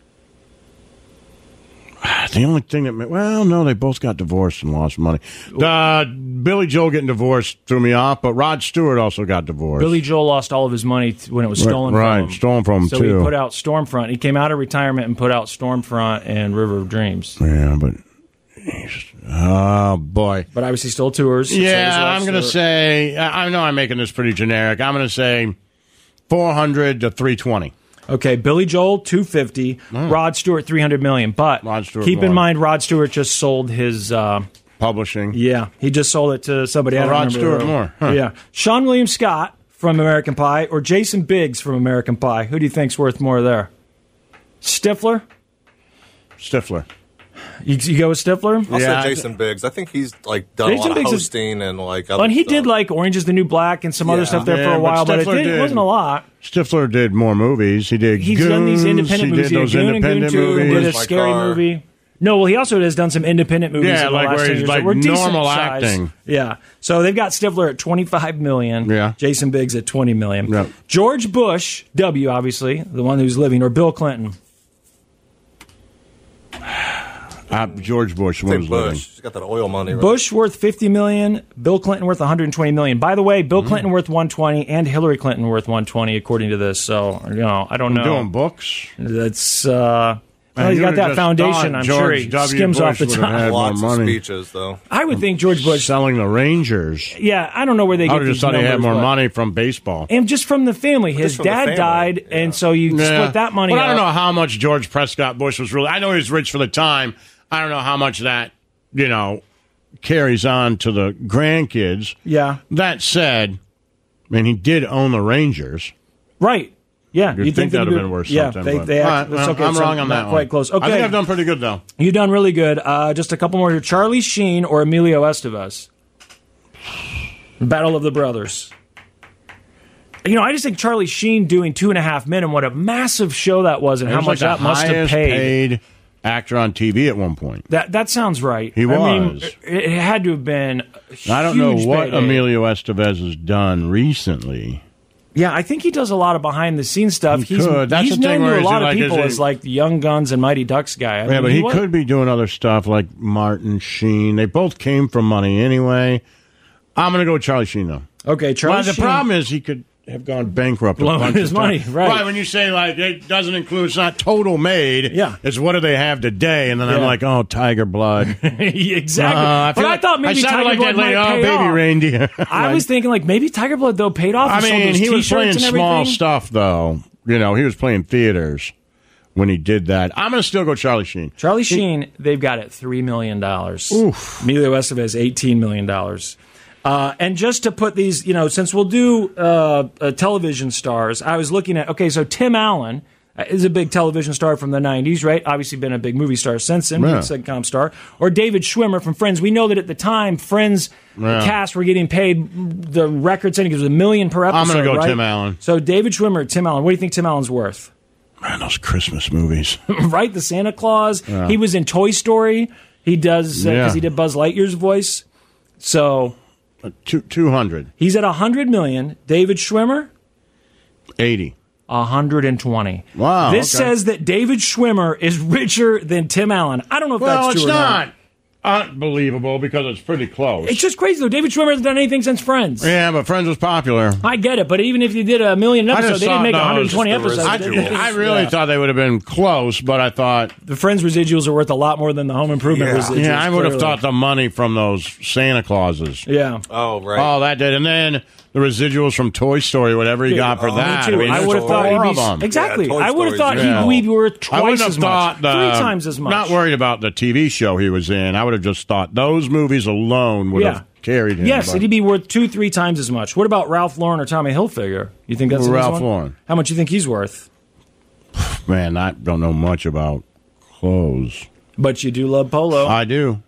The only thing that... Well, no, they both got divorced and lost money. Billy Joel getting divorced threw me off, but Rod Stewart also got divorced. Billy Joel lost all of his money when it was stolen from him. Right, stolen from him, so too. So he put out Stormfront. He came out of retirement and put out Stormfront and River of Dreams. Yeah, but... Oh, boy. But obviously still tours. Yeah, I'm going to say... I know I'm making this pretty generic. I'm going to say 400 to 320. Okay, Billy Joel, $250. Rod Stewart, $300 million. But keep in mind, Rod Stewart just sold his... publishing. Yeah, he just sold it to somebody. I don't Rod remember Stewart more. Huh. Yeah. Sean William Scott from American Pie or Jason Biggs from American Pie? Who do you think's worth more there? Stifler? Stifler. You go with Stifler? I'll say Jason Biggs. I think he's like done Jason a lot of hosting and like other and he stuff. did like Orange is the New Black and some other stuff there for a while, but it wasn't a lot. Stifler did more movies. He's Goons, done these independent movies. He did those independent movies. He did a scary movie. No, well, he also has done some independent movies. Yeah, in the like last where 10 he's years like that were normal size. acting. Yeah, so they've got Stifler at $25 million. Yeah, Jason Biggs at $20 million. Yep. George Bush, W, obviously the one who's living, or Bill Clinton. George Bush. Bush. He's got that oil money. Right? Bush worth $50 million. Bill Clinton worth $120 million. By the way, Bill Clinton worth $120 and Hillary Clinton worth $120, according to this. So I don't know. Doing books. That's. He's got that foundation. I'm sure he skims off the top. Lots of speeches, though. I would think George Bush selling the Rangers. Yeah, I don't know where they get these numbers. I would have just thought he had more money from baseball, and just from the family. His dad died, and so you split that money. But I don't know how much George Prescott Bush was really. I know he was rich for the time. I don't know how much that carries on to the grandkids. Yeah. That said, he did own the Rangers. Right. Yeah, you'd think that would have been worth something. Yeah, I'm wrong on that one. Quite close. Okay. I think I've done pretty good, though. You've done really good. Just a couple more here. Charlie Sheen or Emilio Estevez? Battle of the Brothers. I just think Charlie Sheen doing 2.5 Men and what a massive show that was and how much that must have paid. Actor on TV at one point. That sounds right. He was. It had to have been I don't know what Emilio Estevez has done recently. Yeah, I think he does a lot of behind-the-scenes stuff. He's That's known the thing to where a lot of like, people as like the Young Guns and Mighty Ducks guy. But he could be doing other stuff like Martin Sheen. They both came from money anyway. I'm going to go with Charlie Sheen, though. Okay, Charlie Sheen. The problem is he could have gone bankrupt. Blown his money, right. Right, when you say, like, it doesn't include, it's not total made. Yeah. It's what do they have today? And then I'm like, oh, Tiger Blood. Exactly. I thought maybe Tiger Blood might pay baby off. Reindeer. I was thinking, like, maybe Tiger Blood, though, paid off. He was playing small stuff, though. He was playing theaters when he did that. I'm going to still go Charlie Sheen. Charlie Sheen, they've got it $3 million. Oof. Emilio Estevez, $18 million. And just to put these, since we'll do television stars, I was looking at, so Tim Allen, is a big television star from the 90s, right? Obviously been a big movie star since then, big sitcom star. Or David Schwimmer from Friends. We know that at the time, Friends cast were getting paid the record setting. It was $1 million per episode. I'm going to go right? Tim Allen. So David Schwimmer, Tim Allen. What do you think Tim Allen's worth? Man, those Christmas movies. Right? The Santa Claus. Yeah. He was in Toy Story. He does, because he did Buzz Lightyear's voice. So... 200. He's at $100 million. David Schwimmer? 80. 120. Wow. This says that David Schwimmer is richer than Tim Allen. I don't know if that's true or not. Well, it's not unbelievable because it's pretty close. It's just crazy, though. David Schwimmer hasn't done anything since Friends. Yeah, but Friends was popular. I get it, but even if you did $1 million episodes, they didn't make 120 episodes. I really thought they would have been close, but I thought... The Friends residuals are worth a lot more than the Home Improvement residuals. Yeah, I would have thought the money from those Santa Clauses. Yeah. Oh, right. Oh, that did. And then... the residuals from Toy Story, whatever he got for that. Me too. I would have thought exactly. I would have thought he'd be worth twice as much, 3 times as much. Not worried about the TV show he was in. I would have just thought those movies alone would have carried him. Yes, he'd be worth 2-3 times as much. What about Ralph Lauren or Tommy Hilfiger? You think that's Ralph Lauren? How much do you think he's worth? Man, I don't know much about clothes, but you do love polo. I do.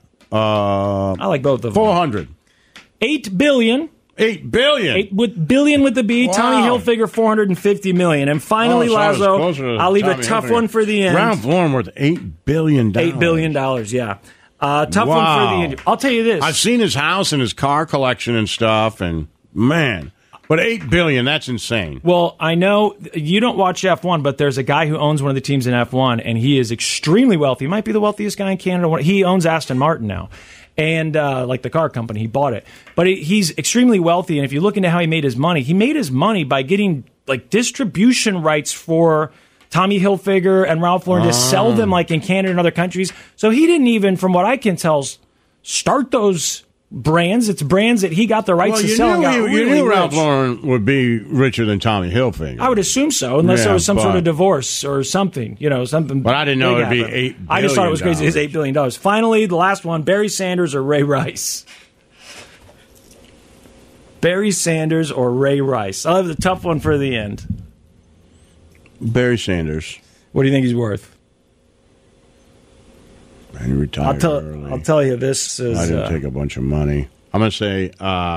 I like both of them. 400. $8 billion. $8 billion. Billion with the B. Wow. Tommy Hilfiger, $450 million. And finally, Lazo, I'll leave a tough one for the end. Ralph Lauren worth $8 billion. $8 billion, yeah. Tough one for the end. I'll tell you this. I've seen his house and his car collection and stuff, and man, but $8 billion, that's insane. Well, I know you don't watch F1, but there's a guy who owns one of the teams in F1, and he is extremely wealthy. He might be the wealthiest guy in Canada. He owns Aston Martin now. And like the car company, he bought it. But he's extremely wealthy, and if you look into how he made his money by getting like distribution rights for Tommy Hilfiger and Ralph Lauren to sell them like in Canada and other countries. So he didn't even, from what I can tell, start those brands. It's brands that he got the rights to sell. You knew Ralph Lauren would be richer than Tommy Hilfiger. I would assume so, unless there was some sort of divorce or something, something. But I didn't know it'd be $8 billion. I just thought it was crazy. It's $8 billion. Finally, the last one: Barry Sanders or Ray Rice. Barry Sanders or Ray Rice. I'll have the tough one for the end. Barry Sanders. What do you think he's worth? He retired early. I'll tell you, this is... I didn't take a bunch of money. I'm going to say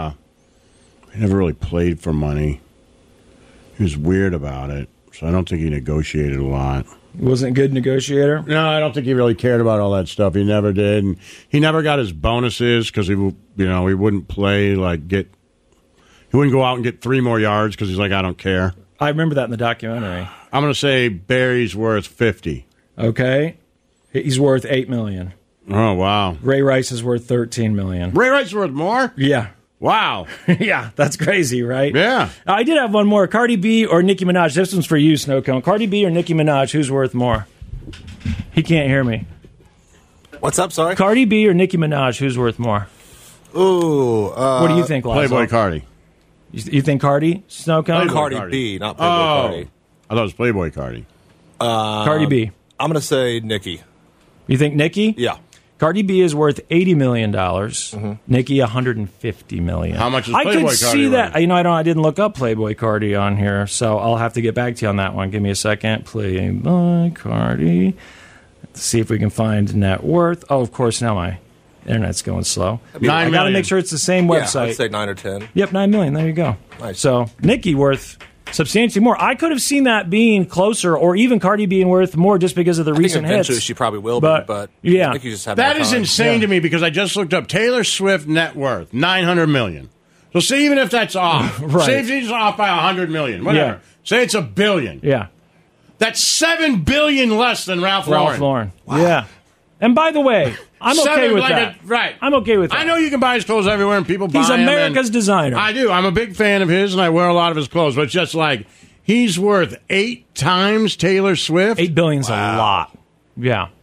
he never really played for money. He was weird about it, so I don't think he negotiated a lot. He wasn't a good negotiator? No, I don't think he really cared about all that stuff. He never did. And he never got his bonuses because he wouldn't play, he wouldn't go out and get 3 more yards because he's like, I don't care. I remember that in the documentary. I'm going to say Barry's worth 50. Okay. He's worth $8 million. Oh, wow. Ray Rice is worth $13 million. Ray Rice is worth more? Yeah. Wow. Yeah, that's crazy, right? Yeah. I did have one more. Cardi B or Nicki Minaj? This one's for you, Snow Cone. Cardi B or Nicki Minaj, who's worth more? He can't hear me. What's up, sorry? Cardi B or Nicki Minaj, who's worth more? Ooh. What do you think, Lazo? Playboy Cardi. You think Cardi, Snow Cone? Cardi B, not Playboy Cardi. I thought it was Playboy Cardi. Cardi B. I'm going to say Nicki. You think Nicki? Yeah. Cardi B is worth $80 million. Nicki, $150 million. How much is Playboy Cardi? I could see that. I didn't look up Playboy Cardi on here, so I'll have to get back to you on that one. Give me a second. Playboy Cardi. Let's see if we can find net worth. Oh, of course, now my internet's going slow. I got to make sure it's the same website. Yeah, I'd say 9 or 10. Yep, $9 million. There you go. Nice. So Nicki worth substantially more. I could have seen that being closer, or even Cardi being worth more just because of the recent hits. Eventually she probably will be, but yeah. I think you just have that is insane to me because I just looked up Taylor Swift net worth, $900 million. So say even if that's off, right. Say if she's off by $100 million, whatever. Yeah. Say it's $1 billion. Yeah. That's $7 billion less than Ralph Lauren. Wow. Yeah. And by the way, I'm okay with that. Right. I'm okay with that. I know you can buy his clothes everywhere and people buy them. He's America's designer. I do. I'm a big fan of his and I wear a lot of his clothes, but it's just like he's worth 8 times Taylor Swift. $8 billion's a lot. Yeah.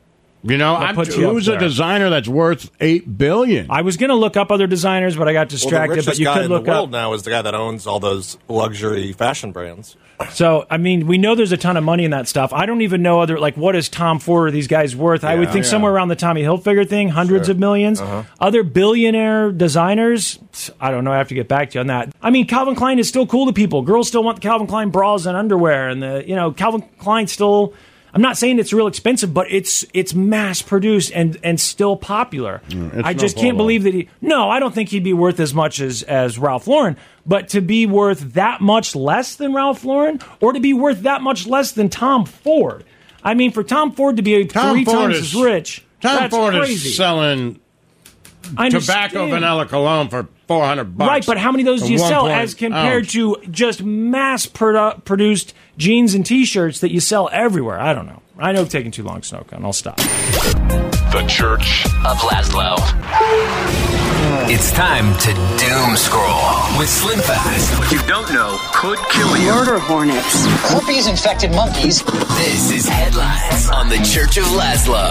You know, who's a designer that's worth $8 billion? I was going to look up other designers, but I got distracted. The richest but you guy could in look the world up now is the guy that owns all those luxury fashion brands. So, I mean, we know there's a ton of money in that stuff. I don't even know what is Tom Ford or these guys worth? I would think somewhere around the Tommy Hilfiger thing, hundreds of millions. Other billionaire designers, I don't know. I have to get back to you on that. I mean, Calvin Klein is still cool to people. Girls still want the Calvin Klein bras and underwear, and Calvin Klein still. I'm not saying it's real expensive, but it's mass produced and still popular. I just can't believe that I don't think he'd be worth as much as Ralph Lauren, but to be worth that much less than Ralph Lauren, or to be worth that much less than Tom Ford. I mean, for Tom Ford to be three times as rich, Tom Ford crazy. Is selling tobacco vanilla cologne for $400. Right, but how many of those do you sell as compared to just mass produced jeans and T-shirts that you sell everywhere? I don't know. I know I'm taking too long, Snowcone. I'll stop. The Church of Laszlo. It's time to doom scroll with Slim Fast. What you don't know could kill you. Murder hornets. Herpes-infected monkeys. This is Headlines on the Church of Laszlo.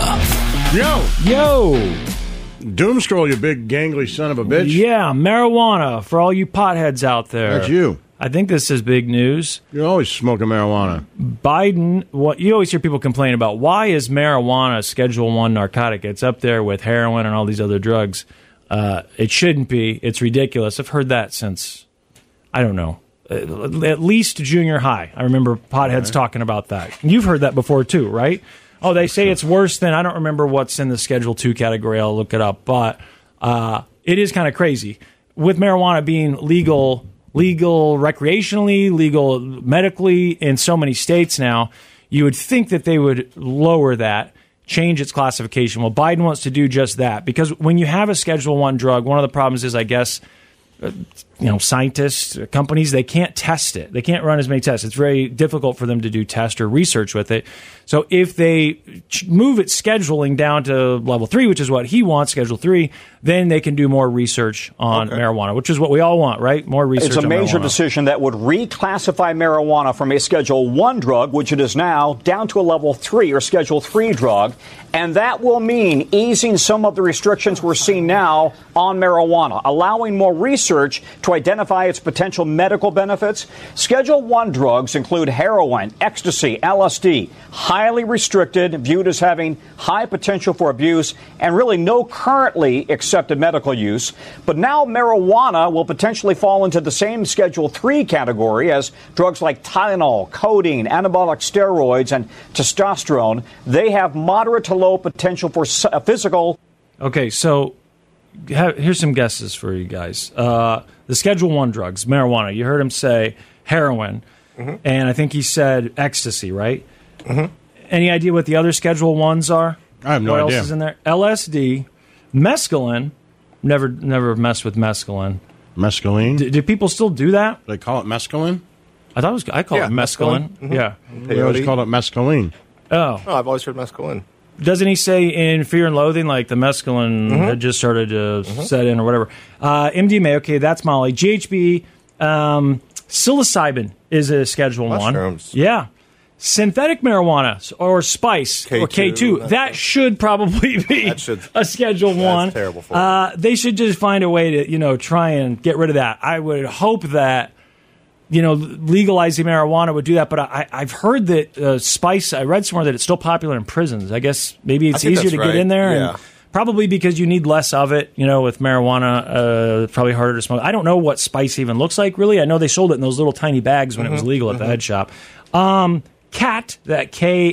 Yo! Doom scroll, you big gangly son of a bitch. Yeah, marijuana for all you potheads out there. That's you. I think this is big news. You're always smoking marijuana. Biden, you always hear people complain about why is marijuana a Schedule I narcotic? It's up there with heroin and all these other drugs. It shouldn't be. It's ridiculous. I've heard that since, I don't know, at least junior high. I remember potheads talking about that. You've heard that before too, right? Oh, they say it's worse than, I don't remember what's in the Schedule II category. I'll look it up. But it is kind of crazy. With marijuana being legal recreationally, legal medically in so many states now, you would think that they would lower that, change its classification. Well, Biden wants to do just that. Because when you have a Schedule I drug, one of the problems is, I guess, scientists, companies, they can't test it. They can't run as many tests. It's very difficult for them to do test or research with it. So if they move its scheduling down to level 3, which is what he wants, Schedule 3, then they can do more research on marijuana, which is what we all want, right? More research on marijuana. It's a major decision that would reclassify marijuana from a Schedule I drug, which it is now, down to a level 3 or Schedule 3 drug. And that will mean easing some of the restrictions we're seeing now on marijuana, allowing more research to identify its potential medical benefits. Schedule I drugs include heroin, ecstasy, LSD, highly restricted, viewed as having high potential for abuse, and really no currently accepted medical use. But now marijuana will potentially fall into the same Schedule III category as drugs like Tylenol, codeine, anabolic steroids, and testosterone. They have moderate to low potential for physical. Okay, so here's some guesses for you guys. The Schedule I drugs, marijuana, you heard him say heroin, and I think he said ecstasy, right? Any idea what the other Schedule I's are? I have no idea. What else is in there? LSD, mescaline. Never messed with mescaline. Mescaline? Do people still do that? They call it mescaline? I call it mescaline. Yeah. They always call it mescaline. Oh, I've always heard mescaline. Doesn't he say in Fear and Loathing, like the mescaline had just started to set in or whatever? MDMA, okay, that's Molly. GHB, psilocybin is a Schedule Mushrooms. I. Yeah. Synthetic marijuana or spice K2, or K2, that should probably be a Schedule I. That's terrible for it. They should just find a way to, try and get rid of that. I would hope that, legalizing marijuana would do that. But I've heard that spice, I read somewhere that it's still popular in prisons. I guess maybe it's easier to get in there. Yeah. And probably because you need less of it, with marijuana, probably harder to smoke. I don't know what spice even looks like, really. I know they sold it in those little tiny bags when it was legal at the head shop. Cat, that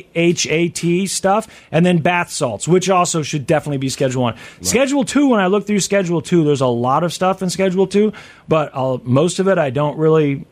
KHAT stuff, and then bath salts, which also should definitely be Schedule I. Right. Schedule II, when I look through Schedule II, there's a lot of stuff in Schedule II, but most of it I don't really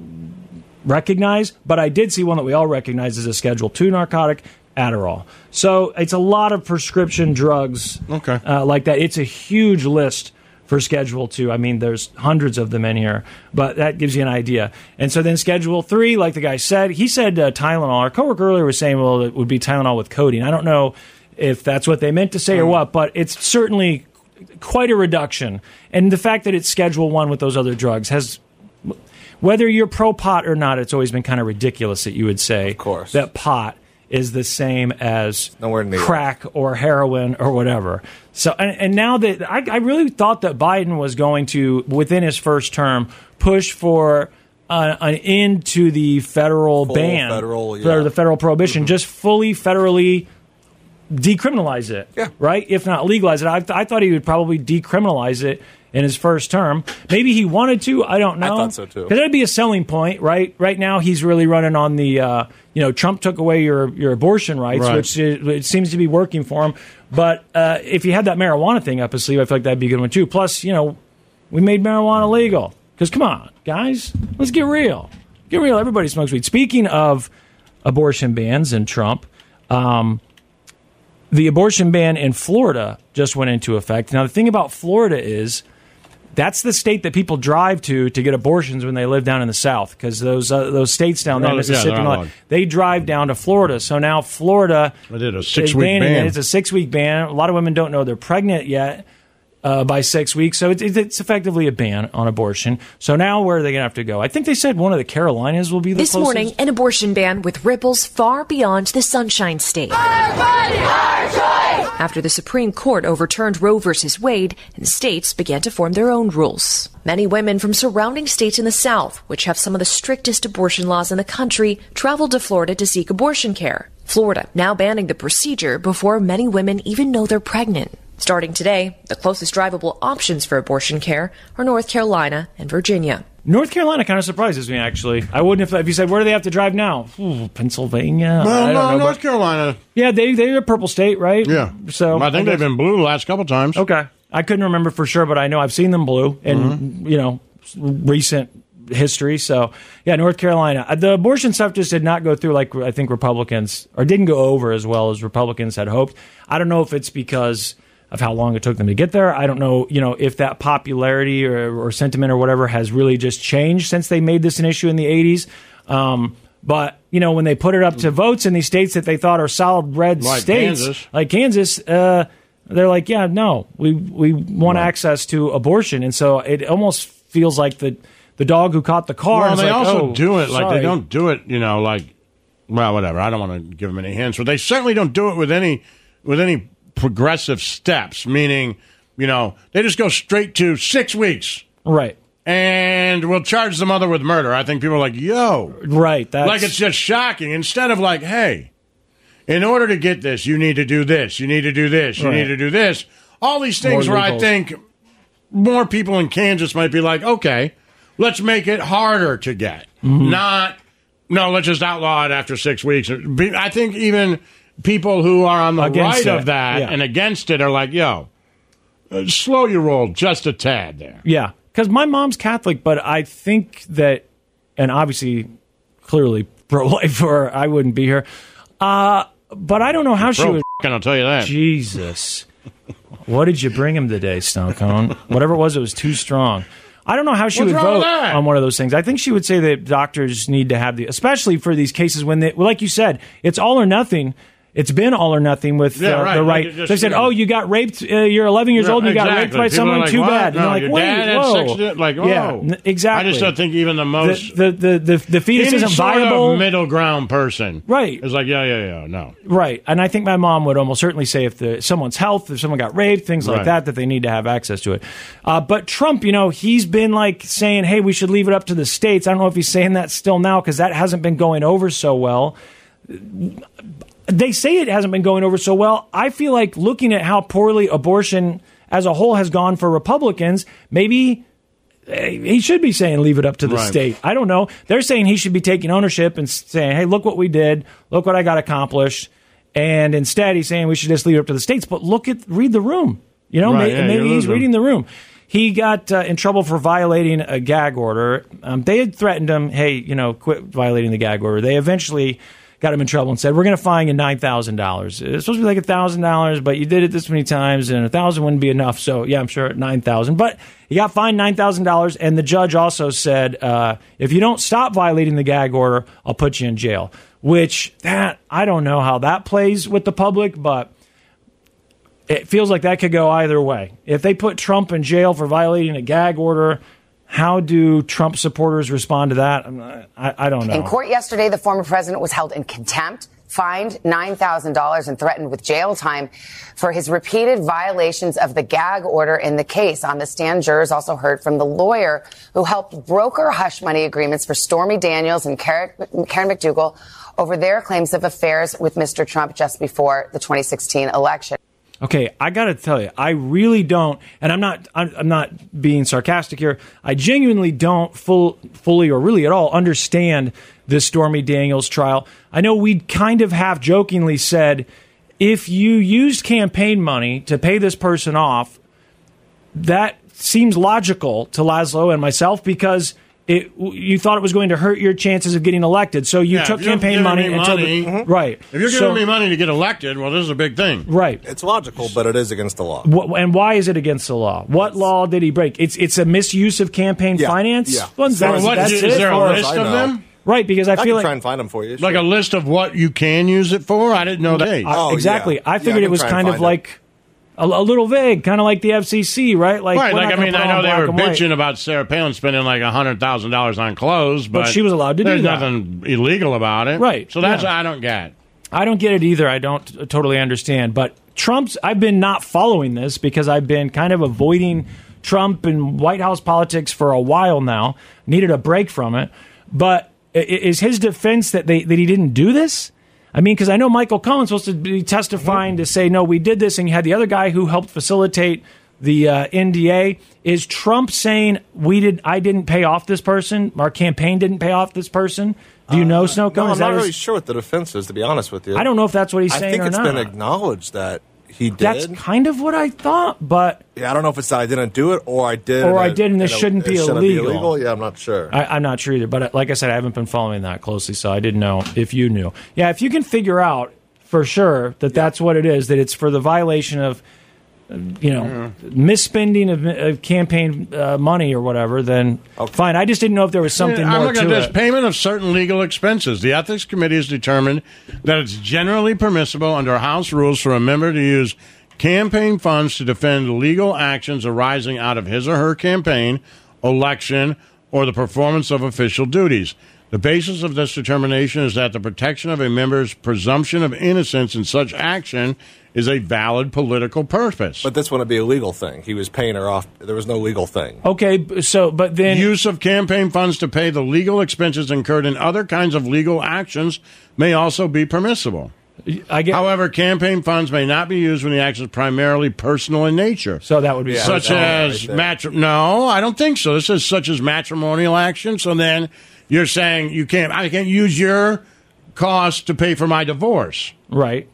recognize, but I did see one that we all recognize as a Schedule II narcotic, Adderall. So it's a lot of prescription drugs like that. It's a huge list for Schedule II. I mean, there's hundreds of them in here, but that gives you an idea. And so then Schedule III, like the guy said, he said Tylenol. Our coworker earlier was saying, well, it would be Tylenol with codeine. I don't know if that's what they meant to say or what, but it's certainly quite a reduction. And the fact that it's Schedule I with those other drugs has, whether you're pro-pot or not, it's always been kind of ridiculous that you would say that pot is the same as crack or heroin or whatever. So, and now that I really thought that Biden was going to, within his first term, push for an end to the federal ban, or the federal prohibition, just fully federally decriminalize it, right? If not legalize it. I thought he would probably decriminalize it in his first term. Maybe he wanted to. I don't know. I thought so, too. Because that'd be a selling point, right? Right now, he's really running on the, Trump took away your abortion rights, which it seems to be working for him. But if he had that marijuana thing up his sleeve, I feel like that'd be a good one, too. Plus, we made marijuana legal. Because, come on, guys, let's get real. Get real. Everybody smokes weed. Speaking of abortion bans and Trump, the abortion ban in Florida just went into effect. Now, the thing about Florida is that's the state that people drive to get abortions when they live down in the South, because those states down there, Mississippi, they drive down to Florida. So now Florida did a 6-week ban. It's a 6-week ban. A lot of women don't know they're pregnant yet by 6 weeks. So it's effectively a ban on abortion. So now where are they going to have to go? I think they said one of the Carolinas will be the closest. This morning, an abortion ban with ripples far beyond the Sunshine State. After the Supreme Court overturned Roe v. Wade, and states began to form their own rules. Many women from surrounding states in the South, which have some of the strictest abortion laws in the country, traveled to Florida to seek abortion care. Florida now banning the procedure before many women even know they're pregnant. Starting today, the closest drivable options for abortion care are North Carolina and Virginia. North Carolina kind of surprises me, actually. I wouldn't if you said, where do they have to drive now? Ooh, Pennsylvania. Well, no, North Carolina. Yeah, they're a purple state, right? Yeah. So I think they've been blue the last couple times. Okay. I couldn't remember for sure, but I know I've seen them blue in, recent history. So, yeah, North Carolina. The abortion stuff just did not go through like I think Republicans, or didn't go over as well as Republicans had hoped. I don't know if it's because of how long it took them to get there. I don't know, if that popularity or sentiment or whatever has really just changed since they made this an issue in the 80s. But, when they put it up to votes in these states that they thought are solid red states, like Kansas, they're like, yeah, no, we want access to abortion. And so it almost feels like the dog who caught the car. Well, they like, also do it, sorry. like they don't do it, well, whatever. I don't want to give them any hints, but they certainly don't do it with any progressive steps, meaning, they just go straight to 6 weeks. Right. And we'll charge the mother with murder. I think people are like, yo. Right. Like, it's just shocking. Instead of like, hey, in order to get this, you need to do this, you need to do this, you need to do this. All these things where I think more people in Kansas might be like, okay, let's make it harder to get. Not, no, let's just outlaw it after 6 weeks. I think even people who are on the right of that and against it are like, yo, slow your roll just a tad there. Yeah, because my mom's Catholic, but I think that, and obviously, clearly pro-life, or I wouldn't be here. But I don't know how she would. I'll tell you that. Jesus. What did you bring him today, Stone Cone? Whatever it was too strong. I don't know how she would vote on one of those things. I think she would say that doctors need to have especially for these cases when like you said, it's all or nothing. It's been all or nothing with the right. They said, "Oh, you got raped. You're 11 years old. And you got raped by someone. Like, too bad." No, and your dad had sex with it. Like, exactly. I just don't think even the most the fetus isn't viable. Of middle ground person, right? It's like, no, right. And I think my mom would almost certainly say if someone's health, if someone got raped, things like that they need to have access to it. But Trump, he's been like saying, "Hey, we should leave it up to the states." I don't know if he's saying that still now because that hasn't been going over so well. They say it hasn't been going over so well. I feel like looking at how poorly abortion as a whole has gone for Republicans, maybe he should be saying leave it up to the state. I don't know. They're saying he should be taking ownership and saying, hey, look what we did. Look what I got accomplished. And instead he's saying we should just leave it up to the states. But read the room. Maybe he's reading the room. He got in trouble for violating a gag order. They had threatened him, hey, quit violating the gag order. They eventually got him in trouble and said, we're going to fine you $9,000. It's supposed to be like $1,000, but you did it this many times, and $1,000 wouldn't be enough. So, yeah, I'm sure $9,000. But he got fined $9,000, and the judge also said, if you don't stop violating the gag order, I'll put you in jail. I don't know how that plays with the public, but it feels like that could go either way. If they put Trump in jail for violating a gag order, how do Trump supporters respond to that? I don't know. In court yesterday, the former president was held in contempt fined $9,000 and threatened with jail time for his repeated violations of the gag order in the case. On the stand, jurors also heard from the lawyer who helped broker hush money agreements for Stormy Daniels and Karen McDougal over their claims of affairs with Mr. Trump just before the 2016 election. Okay, I got to tell you, I really don't, and I'm not being sarcastic here. I genuinely don't fully or really at all understand this Stormy Daniels trial. I know we kind of half jokingly said, if you used campaign money to pay this person off, that seems logical to Laszlo and myself because you thought it was going to hurt your chances of getting elected, so you took campaign money until right. If you're giving me money to get elected, well, this is a big thing, right? It's logical, but it is against the law. And why is it against the law? What law did he break? It's a misuse of campaign finance. Yeah. Is there a list of them? Right, because I feel can like try and find them for you. Like a list of what you can use it for. I didn't know that. Exactly. I figured it was kind of like a little vague, kind of like the FCC, right? Like I know they were bitching about Sarah Palin spending like $100,000 on clothes, but she was allowed to do that. There's nothing illegal about it, right? So that's I don't get. I don't get it either. I don't totally understand. But I've been not following this because I've been kind of avoiding Trump and White House politics for a while now. Needed a break from it, but is his defense that he didn't do this? I mean, because I know Michael Cohen's supposed to be testifying to say, no, we did this, and you had the other guy who helped facilitate the NDA. Is Trump saying I didn't pay off this person? Our campaign didn't pay off this person? Do you know, Snow Cone? No, I'm not really sure what the defense is, to be honest with you. I don't know if that's what he's saying or not. I think it's been acknowledged that he did. That's kind of what I thought, but I don't know if it's that I didn't do it or I did. Or I did, and this shouldn't be illegal. Yeah, I'm not sure. I'm not sure either. But like I said, I haven't been following that closely, so I didn't know if you knew. Yeah, if you can figure out for sure that that's what it is, that it's for the violation of, misspending of campaign money or whatever, then fine. I just didn't know if there was something more to it. I'm looking at this. Payment of certain legal expenses. The Ethics Committee has determined that it's generally permissible under House rules for a member to use campaign funds to defend legal actions arising out of his or her campaign, election, or the performance of official duties. The basis of this determination is that the protection of a member's presumption of innocence in such action is a valid political purpose. But this wouldn't be a legal thing. He was paying her off. There was no legal thing. Okay, so, but then... Use of campaign funds to pay the legal expenses incurred in other kinds of legal actions may also be permissible. However, campaign funds may not be used when the action is primarily personal in nature. So that would be such as No, I don't think so. This is such as matrimonial action. So then you're saying I can't use your cost to pay for my divorce, right?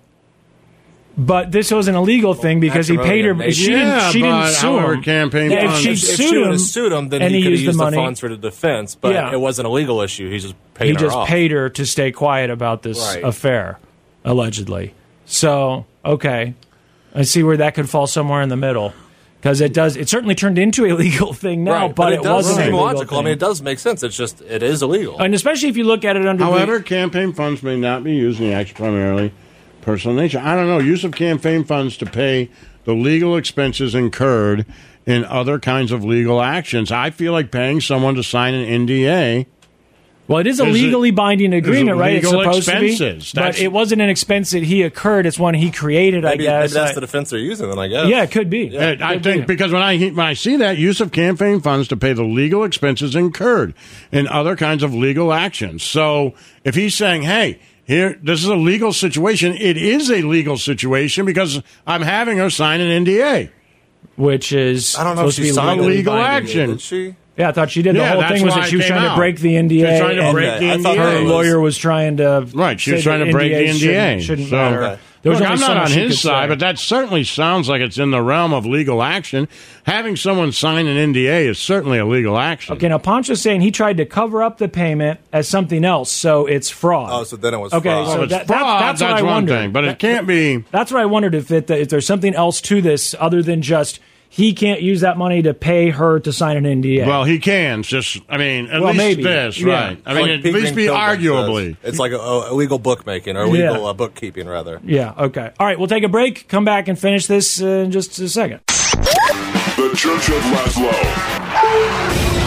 But this was an illegal thing because he paid her. She didn't sue him. If she sued him, then he could have used the funds for the defense. But it wasn't a legal issue. He just paid her off. Paid her to stay quiet about this affair, allegedly. So, okay, I see where that could fall somewhere in the middle. Because it certainly turned into a legal thing now, but it wasn't a legal logical. thing. I mean, it does make sense. It's just, it is illegal. And especially if you look at it under However, campaign funds may not be used in the action primarily personal nature. I don't know. Use of campaign funds to pay the legal expenses incurred in other kinds of legal actions. I feel like paying someone to sign an NDA. Well, it is a legally binding agreement, right? It's supposed expenses. To be. But it wasn't an expense that he incurred. It's one he created, I guess. Maybe that's the defense they're using, then, I guess. Yeah, it could be. Yeah, I think because when I see that, use of campaign funds to pay the legal expenses incurred in other kinds of legal actions. So if he's saying, hey, here, this is a legal situation, it is a legal situation because I'm having her sign an NDA. Which is I don't know if she signed a legal action. Did she? Yeah, I thought she did. The whole thing was that she was trying to break the NDA. She was trying to break the NDA. Her lawyer was trying to... Right, she was trying to break the NDA. Shouldn't matter. Okay. Look, I'm not on his side, but that certainly sounds like it's in the realm of legal action. Having someone sign an NDA is certainly a legal action. Okay, now Poncho's saying he tried to cover up the payment as something else, so it's fraud. Oh, so then it was fraud. So that's fraud, that's one thing, but it can't be... That's what I wondered, if there's something else to this other than just... He can't use that money to pay her to sign an NDA. Well, he can. Just, I mean, at least maybe. this, right? I mean, at least be arguably. It's like illegal bookmaking or illegal bookkeeping, rather. Yeah, okay. All right, we'll take a break, come back and finish this in just a second. The Church of Laszlo.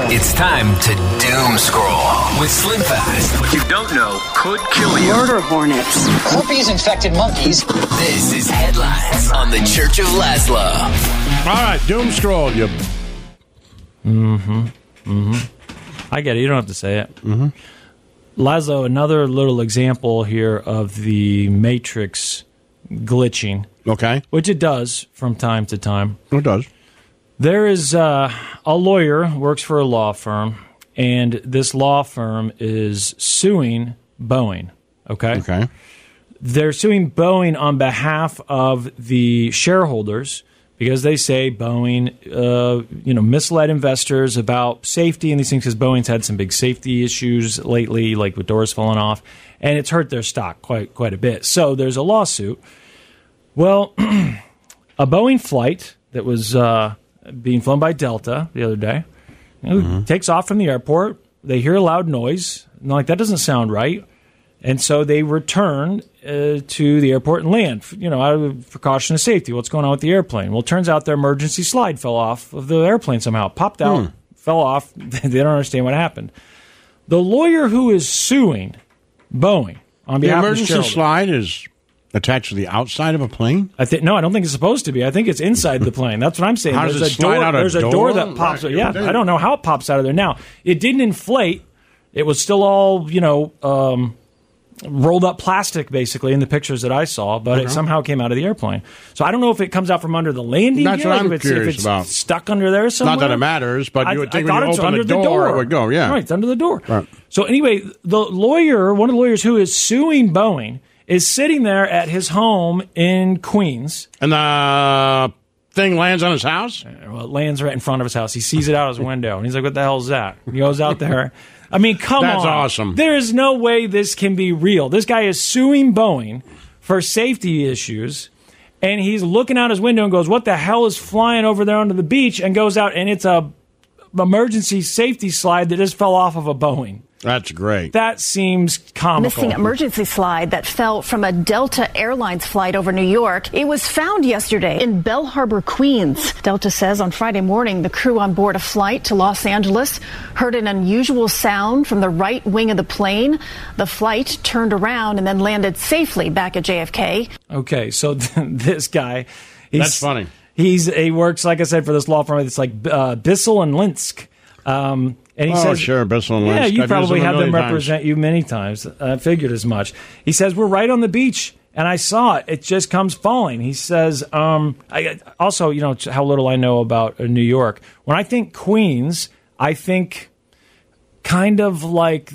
It's time to doom scroll with Slim Fast. What you don't know could kill you. Murder hornets. Herpes-infected monkeys. This is Headlines on the Church of Laszlo. All right, doom scroll, you. I get it. You don't have to say it. Laszlo, another little example here of the Matrix glitching. Okay. Which it does from time to time. It does. There is a lawyer who works for a law firm, and this law firm is suing Boeing. Okay. They're suing Boeing on behalf of the shareholders because they say Boeing, misled investors about safety and these things because Boeing's had some big safety issues lately, like with doors falling off, and it's hurt their stock quite a bit. So there's a lawsuit. Well, a Boeing flight that was being flown by Delta the other day takes off from the airport. They hear a loud noise, and they're like, that doesn't sound right. And so they return to the airport and land, out of precaution of safety. What's going on with the airplane? Well, it turns out their emergency slide fell off of the airplane somehow. Popped out, fell off. They don't understand what happened. The lawyer who is suing Boeing on behalf of the emergency slide is attached to the outside of a plane? No, I don't think it's supposed to be. I think it's inside the plane. That's what I'm saying. How does it slide out a door? There's a door that pops out. Yeah, I don't know how it pops out of there. Now, it didn't inflate. It was still all, rolled up plastic, basically, in the pictures that I saw, but it somehow came out of the airplane. So I don't know if it comes out from under the landing gear. That's what I'm curious if it's about. Stuck under there somewhere. Not that it matters, but you would think when you open the door, it would go, yeah. Right, it's under the door. Right. So anyway, one of the lawyers who is suing Boeing is sitting there at his home in Queens. And the thing lands on his house? Well, it lands right in front of his house. He sees it out his window, and he's like, what the hell is that? He goes out there. I mean, come on. That's awesome. There is no way this can be real. This guy is suing Boeing for safety issues, and he's looking out his window and goes, what the hell is flying over there onto the beach? And goes out, and it's a emergency safety slide that just fell off of a Boeing. That's great. That seems comical. Missing emergency slide that fell from a Delta Airlines flight over New York. It was found yesterday in Bell Harbor, Queens. Delta says on Friday morning, the crew on board a flight to Los Angeles heard an unusual sound from the right wing of the plane. The flight turned around and then landed safely back at JFK. Okay, so this guy... That's funny. He works, like I said, for this law firm. It's like Bissell and Linsk. And he says, sure, Bissell and Linsk. Yeah, you probably have them represent you many times. I figured as much. He says, we're right on the beach, and I saw it. It just comes falling. He says, also, how little I know about New York. When I think Queens, I think kind of like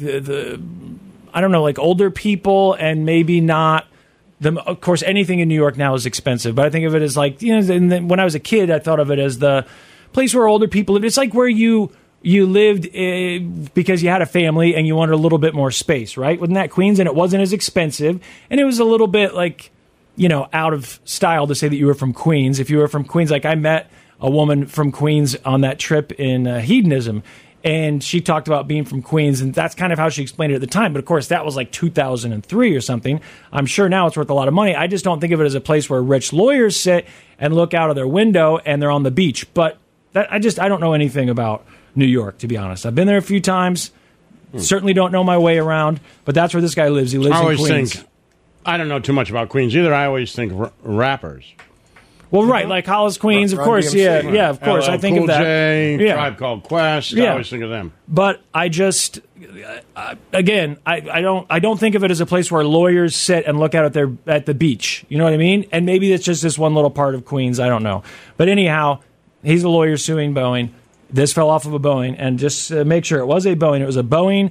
I don't know, like older people and maybe not. Of course, anything in New York now is expensive, but I think of it as like, when I was a kid, I thought of it as the place where older people lived. It's like where you lived because you had a family and you wanted a little bit more space, right? Wasn't that Queens? And it wasn't as expensive. And it was a little bit like, out of style to say that you were from Queens. If you were from Queens, like I met a woman from Queens on that trip in Hedonism. And she talked about being from Queens, and that's kind of how she explained it at the time. But, of course, that was like 2003 or something. I'm sure now it's worth a lot of money. I just don't think of it as a place where rich lawyers sit and look out of their window and they're on the beach. But I don't know anything about New York, to be honest. I've been there a few times. Certainly don't know my way around. But that's where this guy lives. He lives in Queens. I don't know too much about Queens either. I always think rappers. Well, right, like Hollis, Queens, of course, yeah, of course. I think of that. J, Tribe Called Quest. I always think of them. But I just, again, I don't think of it as a place where lawyers sit and look out at the beach. You know what I mean? And maybe it's just this one little part of Queens. I don't know. But anyhow, he's a lawyer suing Boeing. This fell off of a Boeing, and just make sure it was a Boeing. It was a Boeing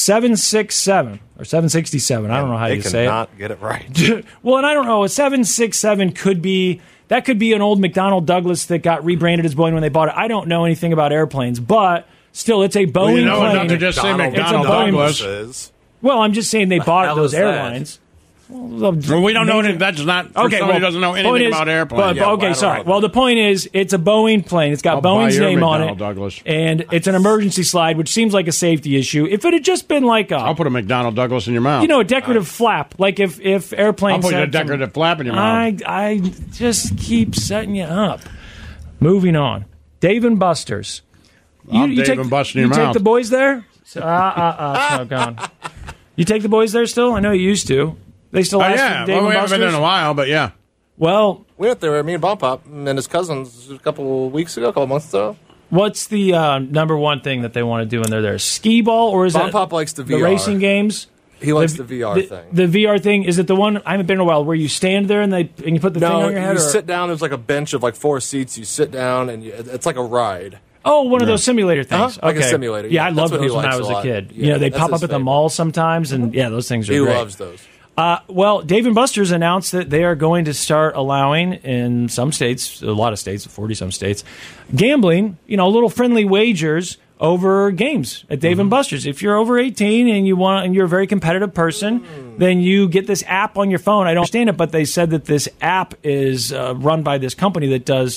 767 or 767. I don't know how you say it. They cannot get it right. Well, and I don't know. A 767 could be an old McDonnell Douglas that got rebranded as Boeing when they bought it. I don't know anything about airplanes, but still, it's a Boeing plane. Enough to just say McDonnell Douglas. Well, I'm just saying they bought those airlines. Well, we don't know anything. That's not for somebody who doesn't know anything about airplanes. Sorry. Well, the point is, it's a Boeing plane. It's got Boeing's name on it. Douglas. And it's an emergency slide, which seems like a safety issue. If it had just been like I'll put a McDonnell Douglas in your mouth. A decorative flap. Like if airplanes... I'll put a decorative flap in your mouth. I just keep setting you up. Moving on. Dave & Buster's. You take the boys there? It's not gone. You take the boys there still? I know you used to. They still ask yeah. Dave and we Buster's? haven't been in a while, but yeah. Well, we went there, me and Bomb Pop and his cousins a couple months ago. What's the number one thing that they want to do when they're there? Skee ball, or is Bomb Pop likes the VR. The racing games? He likes the VR thing. The VR thing, is it the one, I haven't been in a while, where you stand there and you put the thing on your head? No, you sit down, there's like a bench of like 4 seats, you sit down, and it's like a ride. Oh, one of those simulator things. Like a simulator. Yeah, I loved those when I was a kid. Yeah, they pop up at the mall sometimes, and those things are great. He loves those. Well, Dave & Buster's announced that they are going to start allowing in some states, a lot of states, 40-some states, gambling, little friendly wagers over games at Dave & Buster's. If you're over 18 and you're a very competitive person, then you get this app on your phone. I don't understand it, but they said that this app is run by this company that does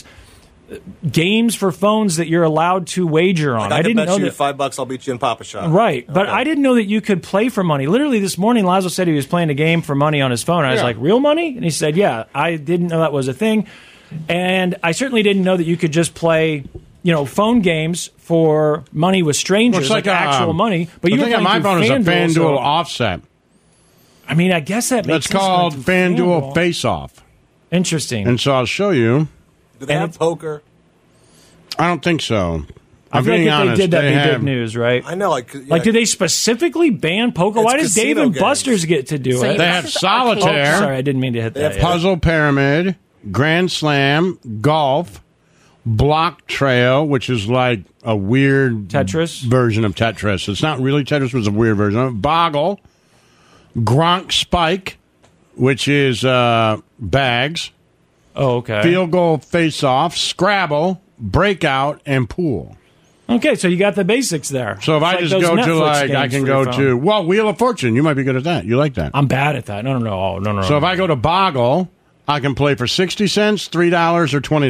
games for phones that you're allowed to wager on. I didn't bet you $5, I'll beat you in Papa Shop. Right, but I didn't know that you could play for money. Literally this morning, Lazo said he was playing a game for money on his phone. I was like, real money? And he said, yeah, I didn't know that was a thing. And I certainly didn't know that you could just play phone games for money with strangers, like actual money. But you think my phone is a FanDuel offset. I mean, I guess that makes sense. That's called FanDuel Face Off. Interesting. And so I'll show you. Do they have poker? I don't think so. I feel like if they did, that'd be big news, right? I know. Do they specifically ban poker? Why does Dave & Buster's get to do it? They have solitaire. Sorry, I didn't mean to hit that. They have Puzzle Pyramid, Grand Slam, golf, Block Trail, which is like a weird Tetris version of Tetris. It's not really Tetris, but it's a weird version of it. Boggle, Gronk Spike, which is bags. Oh, okay. Field Goal Face-Off, Scrabble, Breakout, and Pool. Okay, so you got the basics there. So if I just go to I can go to Wheel of Fortune. You might be good at that. You like that? I'm bad at that. No. So if I go to Boggle, I can play for 60 cents, $3, or $20.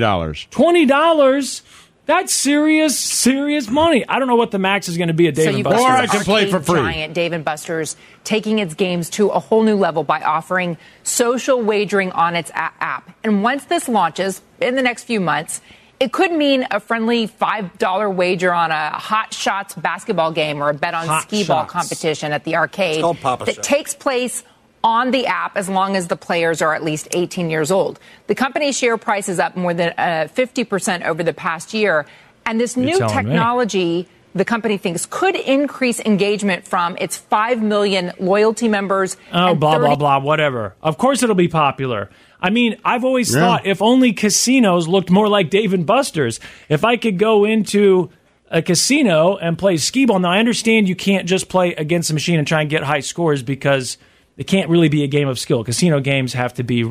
$20? That's serious money. I don't know what the max is going to be at Dave & Buster's. Or I can play for free. Giant Dave & Buster's taking its games to a whole new level by offering social wagering on its app. And once this launches in the next few months, it could mean a friendly $5 wager on a Hot Shots basketball game or a bet on skee ball competition at the arcade that takes place on the app as long as the players are at least 18 years old. The company's share price is up more than 50% over the past year. And this new technology, the company thinks, could increase engagement from its 5 million loyalty members. Oh, blah, blah, whatever. Of course it'll be popular. I mean, I've always thought if only casinos looked more like Dave & Buster's. If I could go into a casino and play skee ball. Now, I understand you can't just play against a machine and try and get high scores because it can't really be a game of skill. Casino games have to be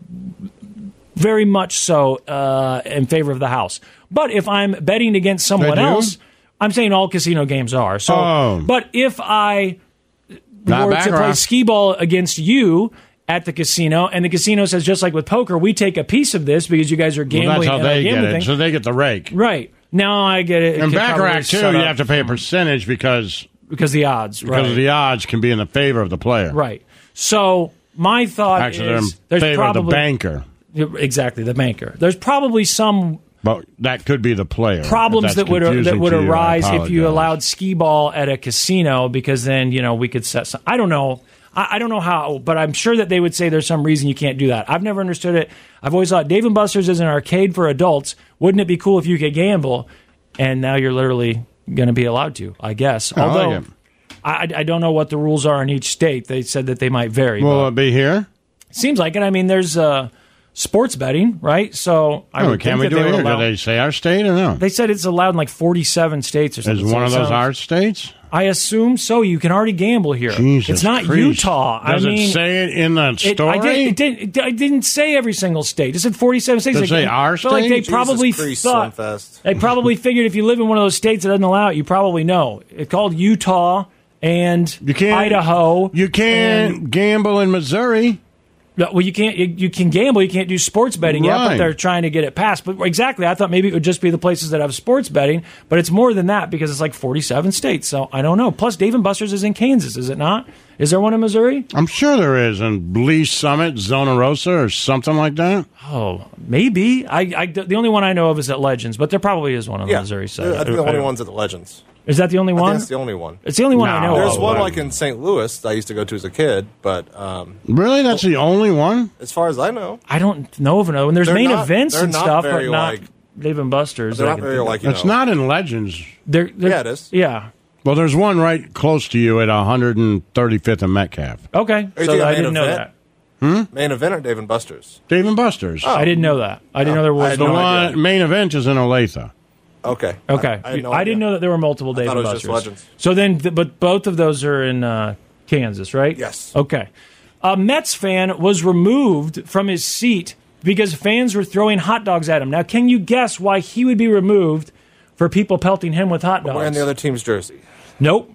very much so in favor of the house. But if I'm betting against someone else, I'm saying all casino games are. So, but if I were to play skee ball against you at the casino, and the casino says, just like with poker, we take a piece of this because you guys are gambling. Well, that's how they get it. Thing. So they get the rake. Right. Now I get it. In Baccarat, too, you have to pay a percentage because the odds. Because the odds can be in the favor of the player. Right. So my thought is there's favor probably of the banker. Exactly, the banker. There's probably some. But that could be the player. Problems that would arise if you allowed skee ball at a casino, because then we could set some. I don't know. I don't know how, but I'm sure that they would say there's some reason you can't do that. I've never understood it. I've always thought Dave & Buster's is an arcade for adults. Wouldn't it be cool if you could gamble? And now you're literally going to be allowed to, I guess. Although I don't know what the rules are in each state. They said that they might vary. Will it be here? Seems like it. I mean, there's sports betting, right? So can we do it here? Did they say our state or no? They said it's allowed in like 47 states or something. Is one of those our states? I assume so. You can already gamble here. Jesus it's not Christ. Utah. Does it say it in the story? I didn't say every single state. It said 47 states. Does it say our state? Like they probably thought. They probably figured if you live in one of those states that doesn't allow it, you probably know. It's called Utah and Idaho. You can't gamble in Missouri. Well, you can't. You can gamble. You can't do sports betting yet, but they're trying to get it passed. But exactly, I thought maybe it would just be the places that have sports betting, but it's more than that because it's like 47 states. So I don't know. Plus, Dave & Buster's is in Kansas, is it not? Is there one in Missouri? I'm sure there is in Lee Summit, Zona Rosa, or something like that. Oh, maybe. The only one I know of is at Legends, but there probably is one on the Missouri side. I think the only one's at the Legends. Is that the only one? That's the only one. It's the only one I know There's of. one like in St. Louis that I used to go to as a kid, but... really? That's the only one? As far as I know. I don't know of another one. There's main events and stuff, but not Dave & Buster's. They're not very like, It's not in Legends. Yeah, it is. Yeah. Well, there's one right close to you at 135th and Metcalf. Okay, so I didn't know that. Main event or Dave & Buster's? Dave & Buster's. I didn't know that. I didn't know there was one. Main event is in Olathe. Okay. I didn't know that there were multiple Dave & Buster's. Just Legends. So then, but both of those are in Kansas, right? Yes. Okay. A Mets fan was removed from his seat because fans were throwing hot dogs at him. Now, can you guess why he would be removed for people pelting him with hot dogs? Wearing the other team's jersey. Nope.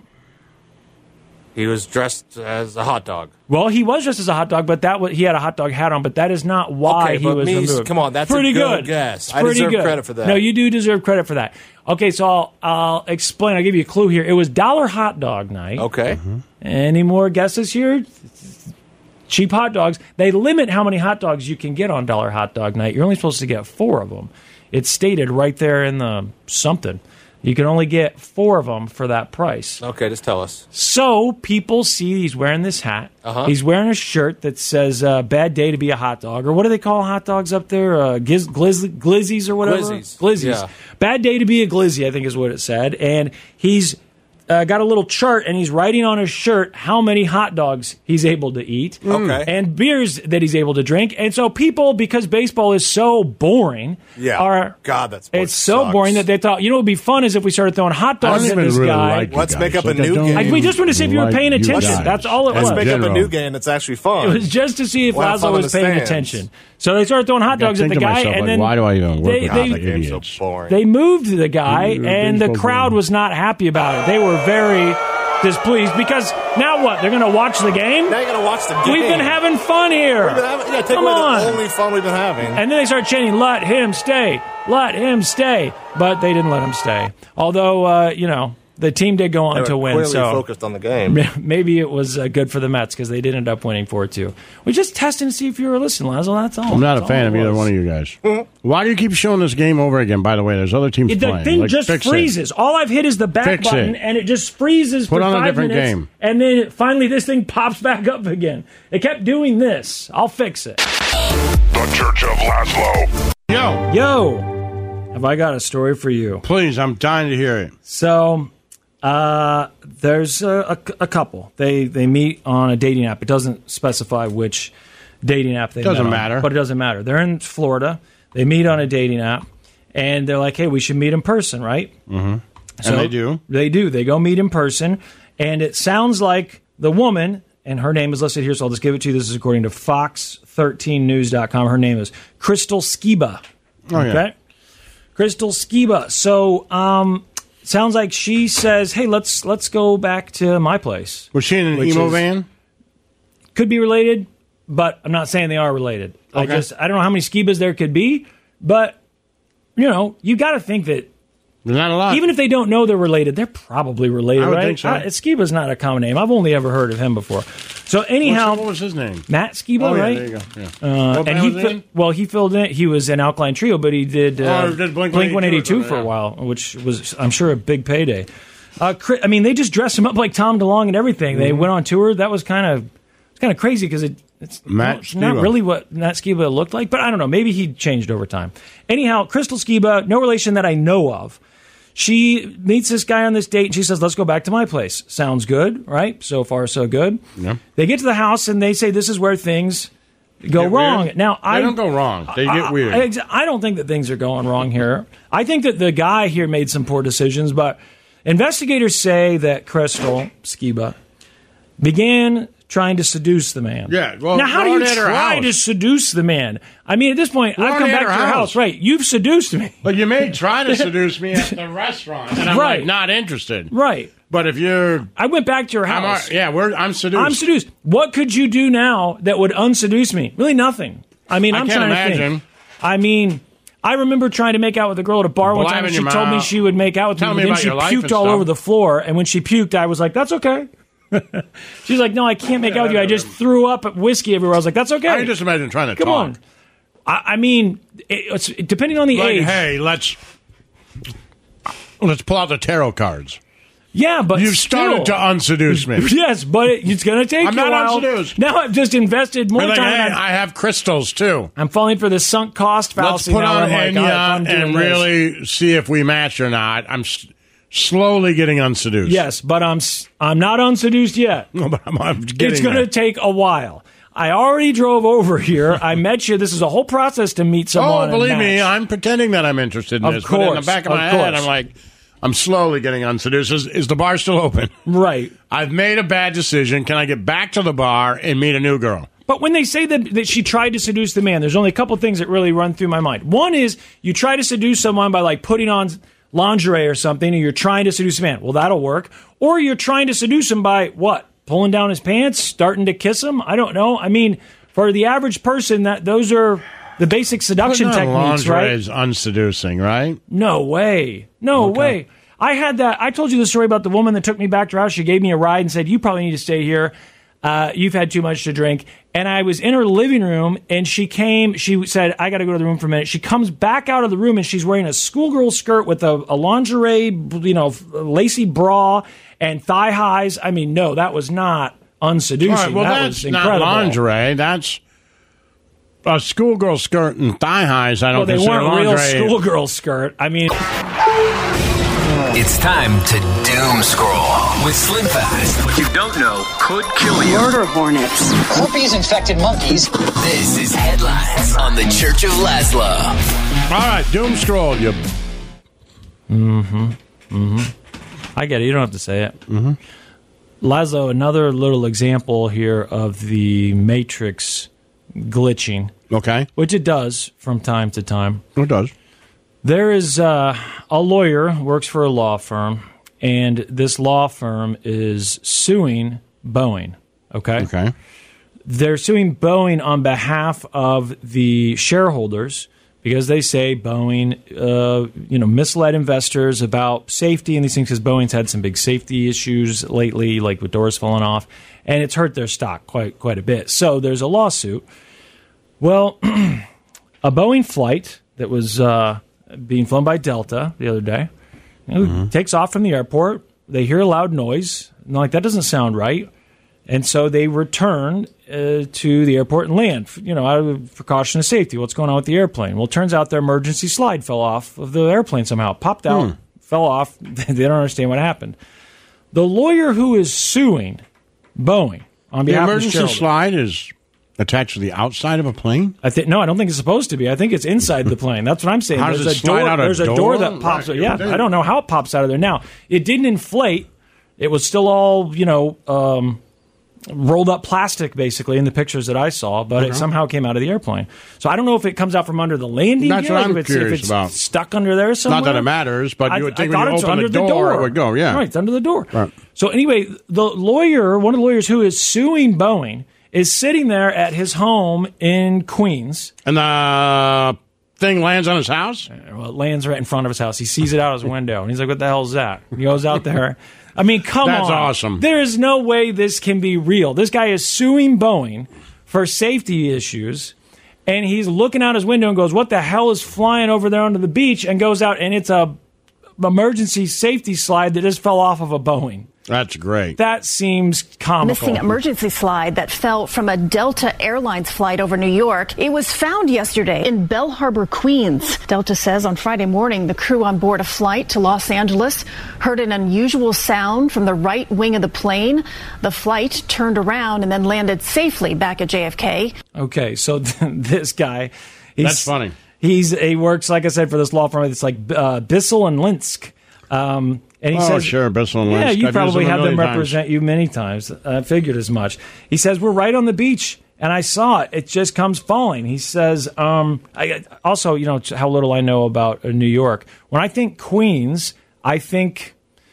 He was dressed as a hot dog. Well, he was dressed as a hot dog, but he had a hot dog hat on. But that is not why he was removed. Come on, that's pretty a good good guess. I deserve credit for that. No, you do deserve credit for that. Okay, so I'll explain. I'll give you a clue here. It was Dollar Hot Dog Night. Okay. Mm-hmm. Any more guesses here? Cheap hot dogs. They limit how many hot dogs you can get on Dollar Hot Dog Night. You're only supposed to get 4 of them. It's stated right there in the something. You can only get 4 of them for that price. Okay, just tell us. So people see he's wearing this hat. He's wearing a shirt that says "Bad day to be a hot dog," or what do they call hot dogs up there? Glizzies or whatever. Glizzies. Yeah. Bad day to be a glizzy, I think is what it said. And he's got a little chart, and he's writing on his shirt how many hot dogs he's able to eat. Okay. And beers that he's able to drink. And so people, because baseball is so boring, God, that's it's so boring that they thought, what would be fun is if we started throwing hot dogs at this guy. Let's make up a new game. We just want to see if you were paying attention. That's all it was. Let's make up a new game that's actually fun. It was just to see if Laszlo was paying attention. So they started throwing hot dogs at the guy, and then why do I even work with idiots? So boring. They moved the guy, and the crowd was not happy about it. They were very displeased because now what? They're going to watch the game? Now you're going to watch the game. We've been having fun here. Take away the only fun we've been having. And then they started chanting, "Let him stay! Let him stay!" But they didn't let him stay. Although, the team did go on to win. Clearly focused on the game. Maybe it was good for the Mets because they did end up winning 4-2. We're just testing to see if you were listening, Laszlo. That's all. I'm not a fan of either one of you guys. Why do you keep showing this game over again? By the way, there's other teams playing. The thing just freezes. All I've hit is the back button, and it just freezes for 5 minutes. Put on a different game. And then finally this thing pops back up again. It kept doing this. I'll fix it. The Church of Laszlo. Yo. Have I got a story for you? Please, I'm dying to hear it. So... there's a couple. They meet on a dating app. It doesn't specify which dating app they met on. Doesn't matter. But it doesn't matter. They're in Florida. They meet on a dating app, and they're like, hey, we should meet in person, right? Mm-hmm. So and they do. They do. They go meet in person, and it sounds like the woman, and her name is listed here, so I'll just give it to you. This is according to Fox13News.com. Her name is Crystal Skiba. Oh, yeah. Okay? Crystal Skiba. So, sounds like she says, hey, let's go back to my place. Was she in an emo van? Could be related, but I'm not saying they are related. Okay. I don't know how many Skibas there could be, but, you got to think that there's not a lot. Even if they don't know they're related, they're probably related, I would right? think so. Skiba's not a common name. I've only ever heard of him before. So anyhow, what was his name? Matt Skiba, right? There you go. Yeah. And he filled in. He was in Alkaline Trio, but he did Blink 182 for a while, which was, I'm sure, a big payday. They just dressed him up like Tom DeLonge and everything. They went on tour. That was kind of crazy because it's not really what Matt Skiba looked like, but I don't know. Maybe he changed over time. Anyhow, Crystal Skiba, no relation that I know of. She meets this guy on this date, and she says, let's go back to my place. Sounds good, right? So far, so good. Yeah. They get to the house, and they say this is where things go wrong. Weird? Now, they don't go wrong. They get weird. I don't think that things are going wrong here. I think that the guy here made some poor decisions, but investigators say that Crystal Skiba began trying to seduce the man. Yeah. Well, now, how do you try to seduce the man? I mean, at this point, I've come back to your house. Right. You've seduced me. But you may try to seduce me at the restaurant, and I'm not interested. Right. But if you're... I went back to your house. I'm seduced. I'm seduced. What could you do now that would unseduce me? Really nothing. I mean, I'm trying to think. I mean, I remember trying to make out with a girl at a bar one time, and she told me she would make out with me, but then she puked all over the floor, and when she puked, I was like, that's okay. She's like, no, I can't make out with you. I just threw up whiskey everywhere. I was like, that's okay. I can just imagine trying to talk. Come on. I mean, it's depending on the age. Hey, let's pull out the tarot cards. Yeah, but you've started to unseduce me. Yes, but it's going to take you a while. I'm not unseduced. Now I've just invested more time. Hey, I have crystals, too. I'm falling for the sunk cost fallacy. Let's put on Enya and really see if we match or not. I'm slowly getting unseduced. Yes, but I'm not unseduced yet. No, but I'm getting It's going to take a while. I already drove over here. I met you. This is a whole process to meet someone. Oh, believe me, I'm pretending that I'm interested in this. Of course. But in the back of my head, I'm like... I'm slowly getting unseduced. Is the bar still open? Right. I've made a bad decision. Can I get back to the bar and meet a new girl? But when they say that she tried to seduce the man, there's only a couple things that really run through my mind. One is you try to seduce someone by like putting on lingerie or something, and you're trying to seduce a man. Well, that'll work. Or you're trying to seduce him by what? Pulling down his pants, starting to kiss him? I don't know. I mean, for the average person, those are the basic seduction techniques, right? Lingerie is unseducing, right? No way. No way. I had that. I told you the story about the woman that took me back to her house. She gave me a ride and said, you probably need to stay here. You've had too much to drink. And I was in her living room, and she said, I got to go to the room for a minute. She comes back out of the room, and she's wearing a schoolgirl skirt with a lingerie, lacy bra and thigh highs. I mean, no, that was not unseducing. Right, well, that was not lingerie. That's a schoolgirl skirt and thigh highs. I don't consider lingerie. They weren't real schoolgirl skirt. I mean... It's time to doom scroll with Slim Fast. What you don't know could kill you. Murder hornets. Herpes-infected monkeys. This is Headlines on the Church of Laszlo. All right, doom scroll, you. I get it. You don't have to say it. Laszlo, another little example here of the Matrix glitching. Okay. Which it does from time to time. It does. There is a lawyer, works for a law firm, and this law firm is suing Boeing, okay? They're suing Boeing on behalf of the shareholders because they say Boeing, misled investors about safety and these things because Boeing's had some big safety issues lately, like with doors falling off, and it's hurt their stock quite a bit. So there's a lawsuit. Well, a Boeing flight that was... being flown by Delta the other day. Takes off from the airport. They hear a loud noise. And they're like, that doesn't sound right. And so they return to the airport and land, out of precaution of safety. What's going on with the airplane? Well, it turns out their emergency slide fell off of the airplane somehow. Popped out, fell off. They don't understand what happened. The lawyer who is suing Boeing on behalf of the emergency slide is... attached to the outside of a plane? No, I don't think it's supposed to be. I think it's inside the plane. That's what I'm saying. How does it slide out a door? There's a door that pops out. Yeah, I don't know how it pops out of there. Now, it didn't inflate. It was still all, rolled up plastic, basically, in the pictures that I saw, but it somehow came out of the airplane. So I don't know if it comes out from under the landing gear. That's what I'm curious if it's about. Stuck under there somewhere. Not that it matters, but you would think when you open the door, it would go, yeah. Right, it's under the door. Right. So anyway, one of the lawyers who is suing Boeing is sitting there at his home in Queens. And the thing lands on his house? Well, it lands right in front of his house. He sees it out his window, and he's like, what the hell is that? He goes out there. I mean, come on. That's awesome. There is no way this can be real. This guy is suing Boeing for safety issues, and he's looking out his window and goes, what the hell is flying over there onto the beach? And goes out, and it's a emergency safety slide that just fell off of a Boeing. That's great. That seems comical. Missing emergency slide that fell from a Delta Airlines flight over New York. It was found yesterday in Belle Harbor, Queens. Delta says on Friday morning, the crew on board a flight to Los Angeles heard an unusual sound from the right wing of the plane. The flight turned around and then landed safely back at JFK. Okay, so this guy... That's funny. He works, like I said, for this law firm. It's like Bissell and Linsk. And he says, sure, Bissell and Linsk. Yeah, you probably have them represent you many times. I figured as much. He says, we're right on the beach, and I saw it. It just comes falling. He says, also, how little I know about New York. When I think Queens, I think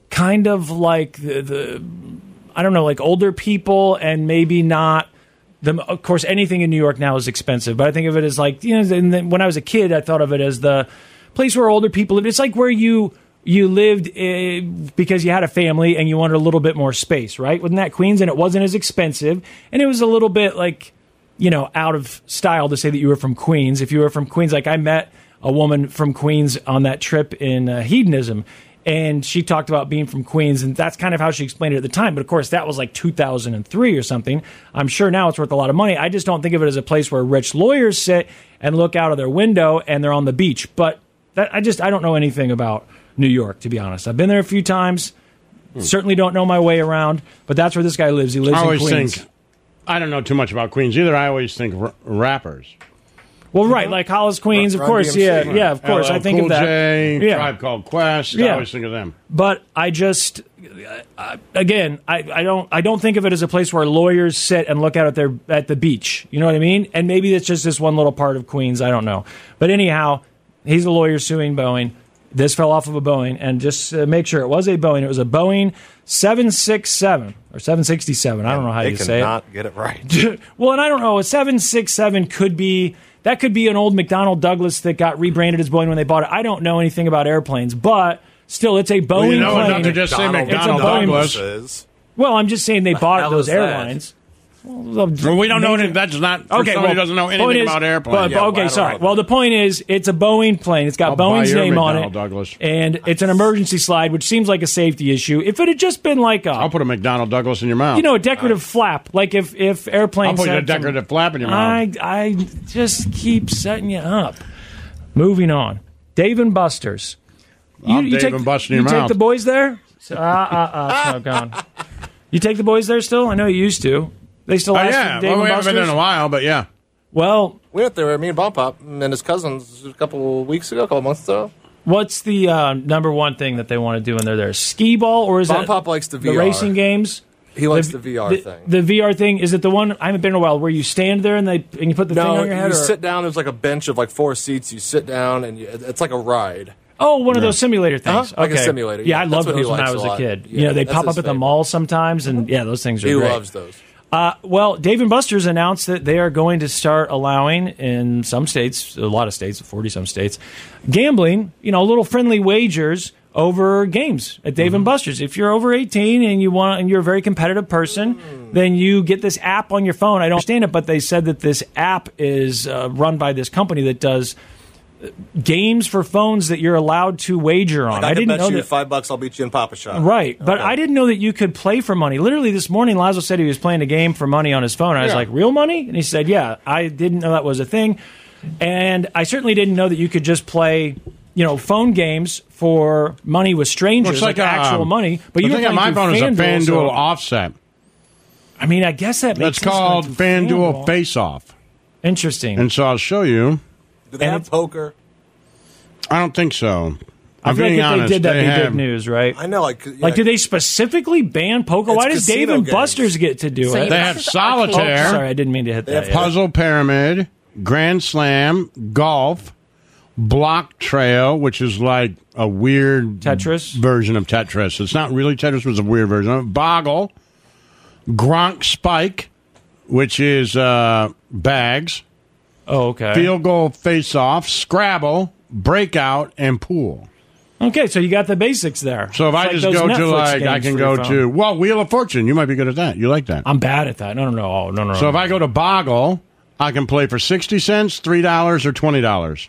kind of like the I don't know, like older people, and maybe not. Of course, anything in New York now is expensive, but I think of it as like, when I was a kid, I thought of it as the place where older people lived. It's like where you lived because you had a family and you wanted a little bit more space, right? Wasn't that Queens? And it wasn't as expensive, and it was a little bit like, out of style to say that you were from Queens. If you were from Queens, like I met a woman from Queens on that trip in Hedonism, and she talked about being from Queens, and that's kind of how she explained it at the time. But, of course, that was like 2003 or something. I'm sure now it's worth a lot of money. I just don't think of it as a place where rich lawyers sit and look out of their window and they're on the beach. But I don't know anything about New York, to be honest. I've been there a few times. Certainly don't know my way around. But that's where this guy lives. He lives in Queens. I don't know too much about Queens either. I always think rappers. Well, right, like Hollis, Queens, of course, yeah, of course. I think of that. J, Tribe Called Quest. I always think of them. But I just, again, I don't think of it as a place where lawyers sit and look out at the beach. You know what I mean? And maybe it's just this one little part of Queens. I don't know. But anyhow, he's a lawyer suing Boeing. This fell off of a Boeing, and just make sure it was a Boeing. It was a Boeing 767 or 767. I don't know how you say it. They cannot get it right. Well, and I don't know. A 767 could be an old McDonnell Douglas that got rebranded as Boeing when they bought it. I don't know anything about airplanes, but still, it's a Boeing plane. Enough to just say McDonnell Douglas. Well, I'm just saying they bought those airlines. Well, we don't know anything. That's not for somebody who doesn't know anything about airplanes. Sorry. Well, the point is, it's a Boeing plane. It's got Boeing's name on it, Douglas. And it's an emergency slide, which seems like a safety issue. If it had just been like I'll put a McDonnell Douglas in your mouth. A decorative flap. Like if airplanes. I'll put a decorative flap in your mouth. I just keep setting you up. Moving on. Dave and Buster's. Dave and Buster's in your mouth. You take the boys there? It's not gone. You take the boys there still? I know you used to. They still ask for Dave and we Buster's? haven't been in a while, but yeah. Well, we went there, me and Bomb Pop and his cousins a couple months ago. What's the number one thing that they want to do when they're there? Skee ball, or is Bomb Pop likes the VR. The racing games? He likes the VR thing. The VR thing, is it the one, I haven't been in a while, where you stand there and you put the thing on your head? No, you sit down, there's like a bench of like 4 seats, you sit down, and it's like a ride. Oh, one of those simulator things. Like a simulator. Yeah, I loved those when I was a kid. They pop up at the mall sometimes, and those things are great. He loves those. Well, Dave & Buster's announced that they are going to start allowing in some states, a lot of states, 40-some states, gambling, little friendly wagers over games at Dave & Buster's. If you're over 18 and you're a very competitive person, then you get this app on your phone. I don't understand it, but they said that this app is run by this company that does games for phones that you're allowed to wager on. I didn't know that. $5, I'll beat you in Papa Shop. Right, but I didn't know that you could play for money. Literally this morning, Lazo said he was playing a game for money on his phone. I was like, real money? And he said, yeah. I didn't know that was a thing. And I certainly didn't know that you could just play, phone games for money with strangers, like actual money. But you think my phone is a FanDuel offset. I mean, I guess that makes sense. That's called FanDuel Face Off. Interesting. And so I'll show you. Do they have poker? I don't think so. I feel like if honest, they did, that'd be big news, right? I know. Do they specifically ban poker? Why does Dave and Buster's get to do it? They have solitaire. Sorry, I didn't mean to hit that. Puzzle Pyramid, Grand Slam, golf, Block Trail, which is like a weird Tetris version of Tetris. It's not really Tetris, it was a weird version of it. Boggle, Gronk Spike, which is bags. Oh, okay. Field Goal Face-Off, Scrabble, Breakout, and Pool. Okay, so you got the basics there. So if I just go to, I can go to, Wheel of Fortune. You might be good at that. You like that. I'm bad at that. No. So if I go to Boggle, I can play for 60 cents, $3, or $20.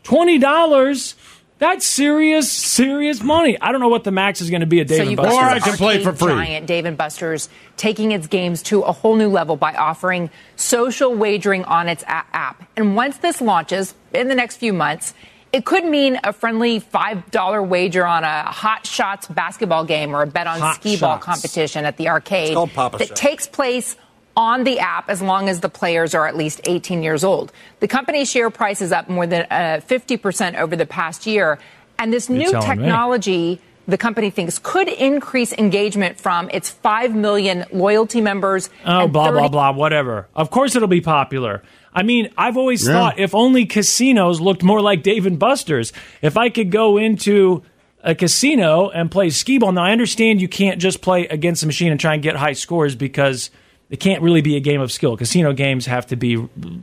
$20? That's serious money. I don't know what the max is going to be at Dave & Buster's. Or I can play for free. Giant Dave & Buster's taking its games to a whole new level by offering social wagering on its app. And once this launches in the next few months, it could mean a friendly $5 wager on a Hot Shots basketball game or a bet on skee ball competition at the arcade that takes place on the app as long as the players are at least 18 years old. The company's share price is up more than 50% over the past year. And this new technology, the company thinks, could increase engagement from its 5 million loyalty members. Oh, blah, blah, whatever. Of course it'll be popular. I mean, I've always thought if only casinos looked more like Dave & Buster's. If I could go into a casino and play skee-ball. Now, I understand you can't just play against the machine and try and get high scores because it can't really be a game of skill. Casino games have to be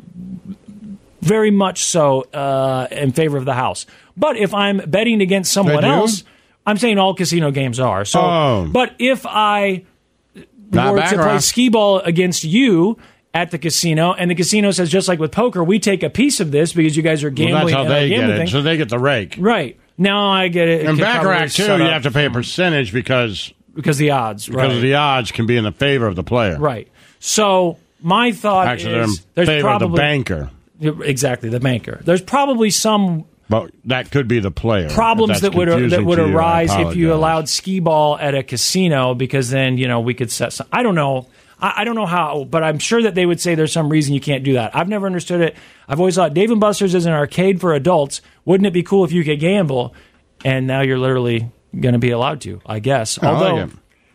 very much so in favor of the house. But if I'm betting against someone else, I'm saying all casino games are. So, But if I were to play skee-ball against you at the casino, and the casino says, just like with poker, we take a piece of this because you guys are gambling. Well, that's how they get it. So they get the rake. Right. Now I get it. In Baccarat, too, you have to pay a percentage because the odds. Because the odds can be in the favor of the player. Right. So my thought is there's favor probably, of the banker. Exactly, the banker. There's probably some... But that could be the player. Problems that would arise if you allowed skee-ball at a casino, because then, we could set some... I don't know. I don't know how, but I'm sure that they would say there's some reason you can't do that. I've never understood it. I've always thought Dave & Buster's is an arcade for adults. Wouldn't it be cool if you could gamble? And now you're literally going to be allowed to, I guess. Although,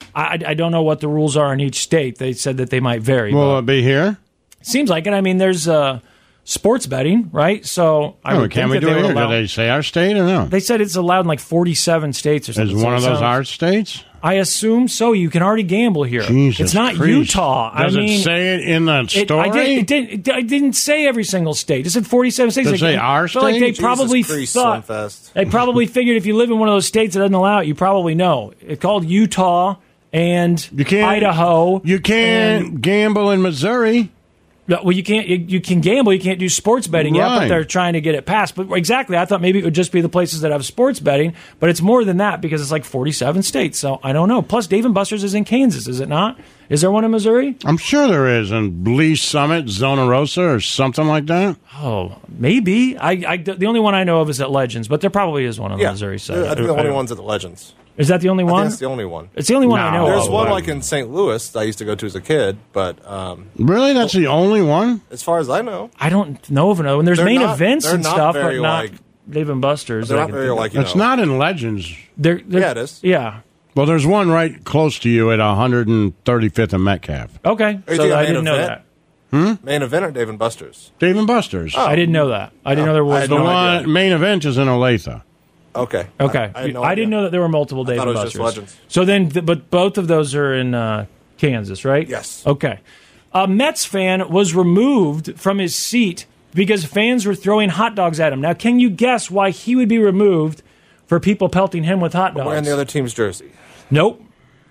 I don't know what the rules are in each state. They said that they might vary. Will it be here? Seems like it. I mean, there's sports betting, right? So can we do it here? Did they say our state or no? They said it's allowed in like 47 states or something. Is one of those our states? I assume so. You can already gamble here. Jesus it's not Christ. Utah. Does it say it in that story? I didn't say every single state. It said 47 states. Does it say our state? Like they probably thought. They probably figured if you live in one of those states that doesn't allow it, you probably know. It's called Utah and Idaho. You can't gamble in Missouri. Well, you can't. You can gamble. You can't do sports betting yet, but they're trying to get it passed. But exactly, I thought maybe it would just be the places that have sports betting, but it's more than that because it's like 47 states. So I don't know. Plus, Dave & Buster's is in Kansas, is it not? Is there one in Missouri? I'm sure there is in Lee Summit, Zona Rosa, or something like that. Oh, maybe. The only one I know of is at Legends, but there probably is one on the Missouri side. I think the only one's at the Legends. Is that the only one? That's the only one. It's the only one I know of. There's one like in St. Louis that I used to go to as a kid, but... really? That's the only one? As far as I know. I don't know of another one. There's main events and stuff, but not Dave & Buster's. They're not very like, It's not in Legends. Yeah, it is. Yeah. Well, there's one right close to you at 135th and Metcalf. Okay. So I didn't know that. Main event or Dave & Buster's? Dave & Buster's. I didn't know that. I didn't know there was one. Main event is in Olathe. Okay. I didn't know that there were multiple Dave & Buster's. So then, but both of those are in Kansas, right? Yes. Okay. A Mets fan was removed from his seat because fans were throwing hot dogs at him. Now, can you guess why he would be removed for people pelting him with hot dogs? Wearing the other team's jersey. Nope.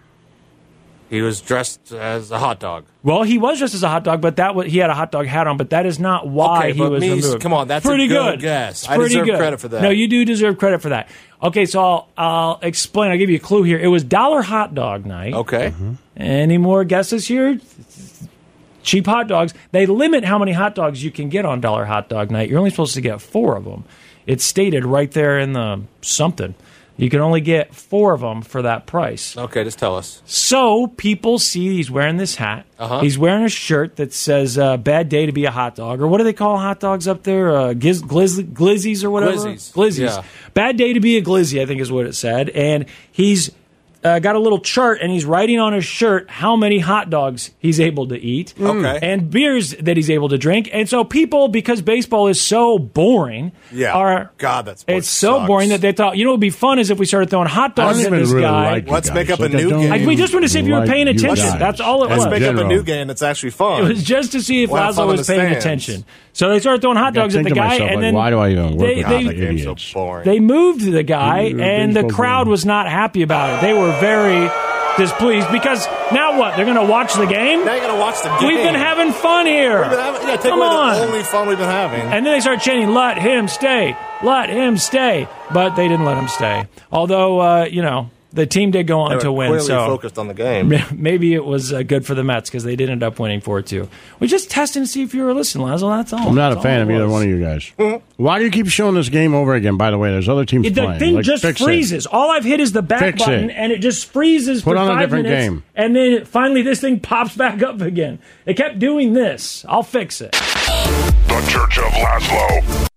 He was dressed as a hot dog. Well, he was dressed as a hot dog, but he had a hot dog hat on, but that is not why he was removed. Come on, that's pretty a good good guess. I deserve credit for that. No, you do deserve credit for that. Okay, so I'll explain. I'll give you a clue here. It was Dollar Hot Dog Night. Okay. Mm-hmm. Any more guesses here? Cheap hot dogs. They limit how many hot dogs you can get on Dollar Hot Dog Night. You're only supposed to get 4 of them. It's stated right there in the something. You can only get 4 of them for that price. Okay, just tell us. So people see he's wearing this hat. He's wearing a shirt that says "Bad day to be a hot dog," or what do they call hot dogs up there? Glizzies or whatever. Glizzies. Yeah. Bad day to be a glizzy, I think is what it said. And he's got a little chart, and he's writing on his shirt how many hot dogs he's able to eat, and beers that he's able to drink. And so people, because baseball is so boring, it's so boring that they thought, what would be fun is if we started throwing hot dogs at this guy. Let's make up a new game. We just want to see if you were paying attention. That's all it was. Let's make up a new game that's actually fun. It was just to see if Laszlo was paying attention. So they started throwing hot dogs at the guy, and then why do I even work with idiots? So boring. They moved the guy, and the crowd was not happy about it. They were very displeased because now what? They're going to watch the game? Now you're going to watch the game. We've been having fun here. Take away the only fun we've been having. And then they start chanting, "Let him stay! Let him stay!" But they didn't let him stay. Although, the team did go on to win. Clearly focused on the game. Maybe it was good for the Mets because they did end up winning 4-2. We're just testing to see if you were listening, Laszlo. That's all. I'm not a fan of either one of you guys. Why do you keep showing this game over again? By the way, there's other teams playing. The thing just freezes. All I've hit is the back button, and it just freezes for 5 minutes. Put on a different game. And then finally this thing pops back up again. It kept doing this. I'll fix it. The Church of Laszlo.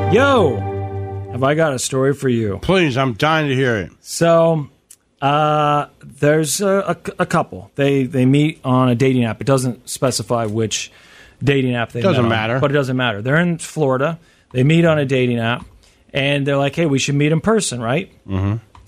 Yo. Have I got a story for you? Please, I'm dying to hear it. So... there's a couple. They meet on a dating app. It doesn't specify which dating app they met on. Doesn't matter. But it doesn't matter. They're in Florida. They meet on a dating app, and they're like, hey, we should meet in person, right? Mm-hmm.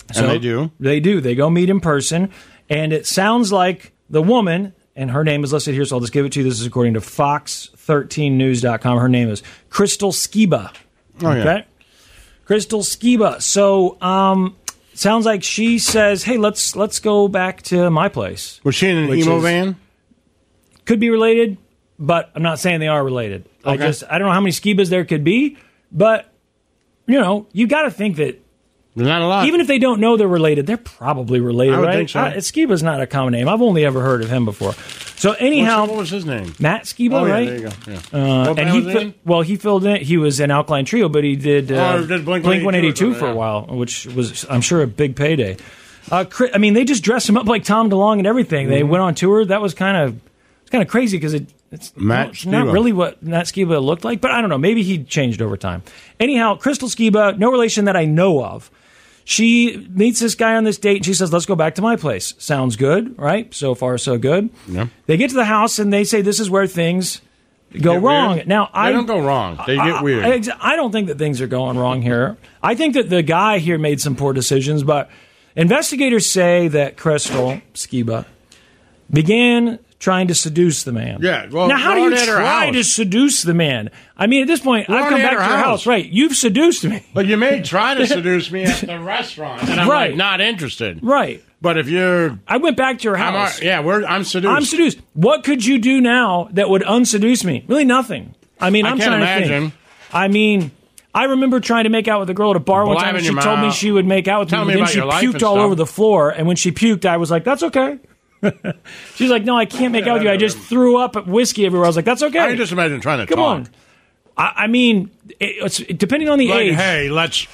And they do? They do. They go meet in person. And it sounds like the woman, and her name is listed here, so I'll just give it to you. This is according to Fox13News.com. Her name is Crystal Skiba. Oh, okay? Yeah. Crystal Skiba. So, sounds like she says, hey, let's go back to my place. Was she in an emo van? Could be related, but I'm not saying they are related. Okay. I don't know how many Skibas there could be, but, you got to think that there's not a lot. Even if they don't know they're related, they're probably related, I would right? think so. Skiba's not a common name. I've only ever heard of him before. So anyhow, what was his name? Matt Skiba, right? There you go. Yeah. He filled in. He was in Alkaline Trio, but he did Blink 182 for a while, which was, I'm sure, a big payday. They just dressed him up like Tom DeLonge and everything. They went on tour. That was kind of crazy because it's not really what Matt Skiba looked like, but I don't know. Maybe he changed over time. Anyhow, Crystal Skiba, no relation that I know of. She meets this guy on this date, and she says, let's go back to my place. Sounds good, right? So far, so good. Yeah. They get to the house, and they say this is where things go wrong. Weird? Now, they don't go wrong. They get weird. I don't think that things are going wrong here. I think that the guy here made some poor decisions, but investigators say that Crystal Skiba began trying to seduce the man. Yeah. Well, now, how do you try to seduce the man? I mean, at this point, I've come back to your house. Right. You've seduced me. But you may try to seduce me at the restaurant. And I'm like, not interested. Right. But if you're... I went back to your house. I'm seduced. I'm seduced. What could you do now that would unseduce me? Really nothing. I mean, I'm trying to think. I mean... I remember trying to make out with a girl at a bar one time, and she told me she would make out with me, and then she puked all over the floor, and when she puked, I was like, that's okay. She's like, no, I can't make out with you. I just threw up whiskey everywhere. I was like, that's okay. I can just imagine trying to Come on. I mean, it's depending on the age. Hey, let's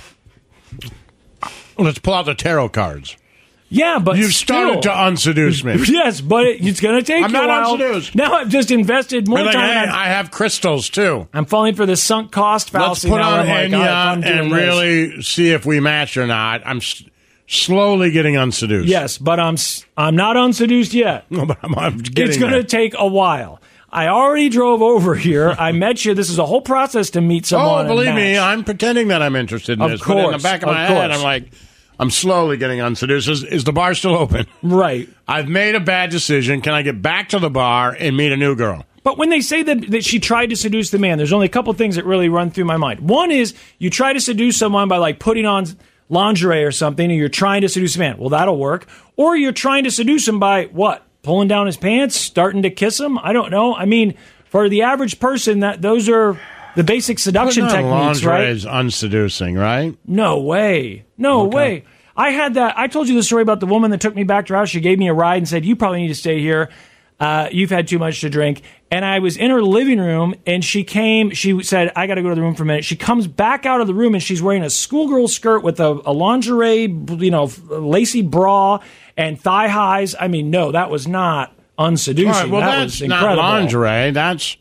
pull out the tarot cards. Yeah, but you've started to unseduce me. Yes, but it's going to take I'm you a while. I'm not unseduced. Now I've just invested more time. Hey, I have crystals, too. I'm falling for the sunk cost fallacy. Let's put on Enya and really see if we match or not. I'm slowly getting unseduced. Yes, but I'm not unseduced yet. No, but I'm getting It's going to take a while. I already drove over here. I met you. This is a whole process to meet someone. Oh, believe me, I'm pretending that I'm interested in this. Of course. But in the back of my head, I'm like... I'm slowly getting unseduced. Is the bar still open? Right. I've made a bad decision. Can I get back to the bar and meet a new girl? But when they say that she tried to seduce the man, there's only a couple things that really run through my mind. One is you try to seduce someone by like putting on lingerie or something, and you're trying to seduce a man. Well, that'll work. Or you're trying to seduce him by what? Pulling down his pants, starting to kiss him? I don't know. I mean, for the average person, those are the basic seduction techniques, right? Lingerie is unseducing, right? No way. No way. I had that. I told you the story about the woman that took me back to her house. She gave me a ride and said, you probably need to stay here. You've had too much to drink. And I was in her living room, and she said, I got to go to the room for a minute. She comes back out of the room, and she's wearing a schoolgirl skirt with a lingerie, lacy bra and thigh highs. I mean, no, that was not unseducing. Right, well, that's not lingerie. That's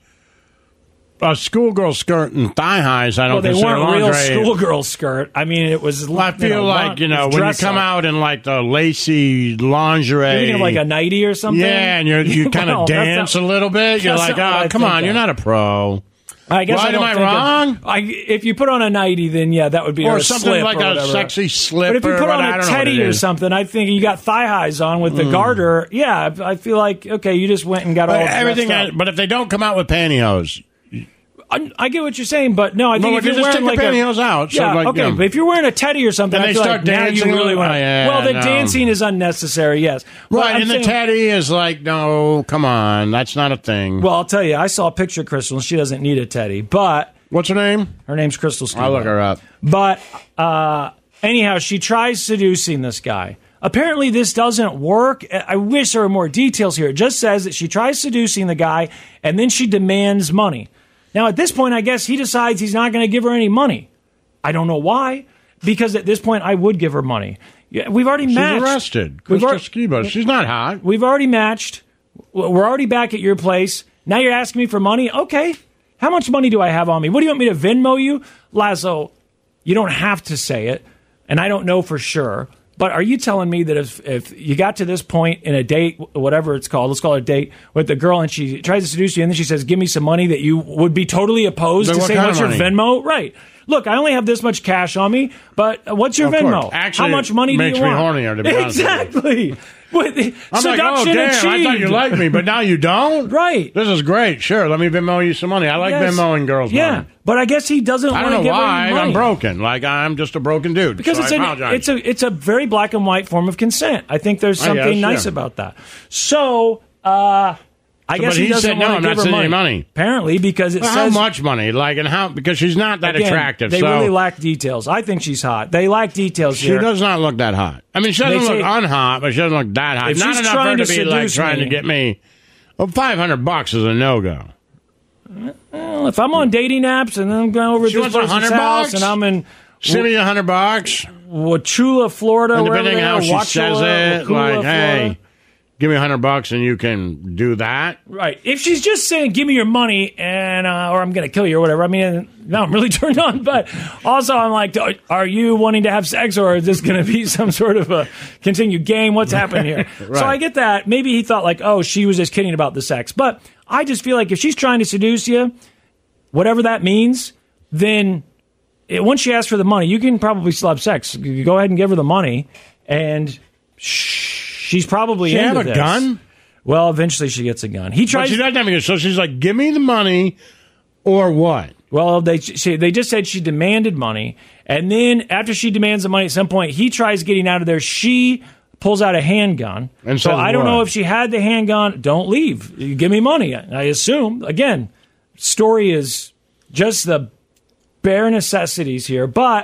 a schoolgirl skirt and thigh highs. I don't consider lingerie. They weren't real schoolgirl skirt. I mean, it was. I feel like when you come out in like the lacy lingerie, you're thinking of like a nightie or something. Yeah, and you kind of dance a little bit. You're like, oh, come on, you're not a pro. I guess am I wrong? If you put on a nightie, then yeah, that would be or something like a sexy slip. But if you put on a teddy or something, I think you got thigh highs on with the garter. Yeah, I feel like okay, you just went and got all everything. But if they don't come out with pantyhose. I get what you're saying, but no, I think if you're wearing like pantyhose out, yeah, so okay. But if you're wearing a teddy or something, I feel like now you really want to. Well, the dancing is unnecessary, yes. Right, and the teddy is like, no, come on, that's not a thing. Well, I'll tell you, I saw a picture of Crystal, and she doesn't need a teddy. But what's her name? Her name's Crystal Skiba. I'll look her up. But anyhow, she tries seducing this guy. Apparently, this doesn't work. I wish there were more details here. It just says that she tries seducing the guy, and then she demands money. Now, at this point, I guess he decides he's not going to give her any money. I don't know why, because at this point, I would give her money. Yeah, we've already matched. She's arrested. Crystal Skiba. She's not hot. We've already matched. We're already back at your place. Now you're asking me for money? Okay. How much money do I have on me? What do you want me to Venmo you? Lazo, you don't have to say it, and I don't know for sure. But are you telling me that if you got to this point in a date, whatever it's called, let's call it a date, with the girl and she tries to seduce you and then she says, give me some money, that you would be totally opposed to say, what's your Venmo? Right. look, I only have this much cash on me, but what's your Venmo? Actually, how much money do you want? Makes me hornier, to be honest with you. Exactly. I'm like, oh, damn, I thought you liked me, but now you don't? Right. This is great. Sure, let me Venmo you some money. I like Venmoing girls' money. Yeah, but I guess he doesn't want to give her money. I don't know why. I'm broken. Like, I'm just a broken dude. Because so it's a very black and white form of consent. I think there's something nice about that. So, I guess he doesn't want to give her money. Apparently, because it says... How much money? Like, and how? Because she's not that attractive. They really lack details. I think she's hot. They lack details here. She does not look that hot. I mean, she doesn't look unhot, but she doesn't look that hot. Not enough for her to be, like, trying to get me... Well, $500 is a no-go. Well, if I'm on dating apps and I'm going over to this person's house and I'm in... Send me $100. Wauchula, Florida, and depending how she says it, like, hey... Florida. Give me $100 and you can do that. Right. If she's just saying, give me your money and or I'm going to kill you or whatever, I mean, now I'm really turned on. But also I'm like, are you wanting to have sex or is this going to be some sort of a continued game? What's happening here? Right. So I get that. Maybe he thought like, oh, she was just kidding about the sex. But I just feel like if she's trying to seduce you, whatever that means, then once she asks for the money, you can probably still have sex. You go ahead and give her the money and she's probably into this. She have a gun? Well, eventually she gets a gun. He tries. But she doesn't have a gun, so she's like, "Give me the money, or what?" Well, they just said she demanded money, and then after she demands the money, at some point he tries getting out of there. She pulls out a handgun, and so I don't know if she had the handgun. Don't leave. You give me money. I assume. Again, story is just the bare necessities here, but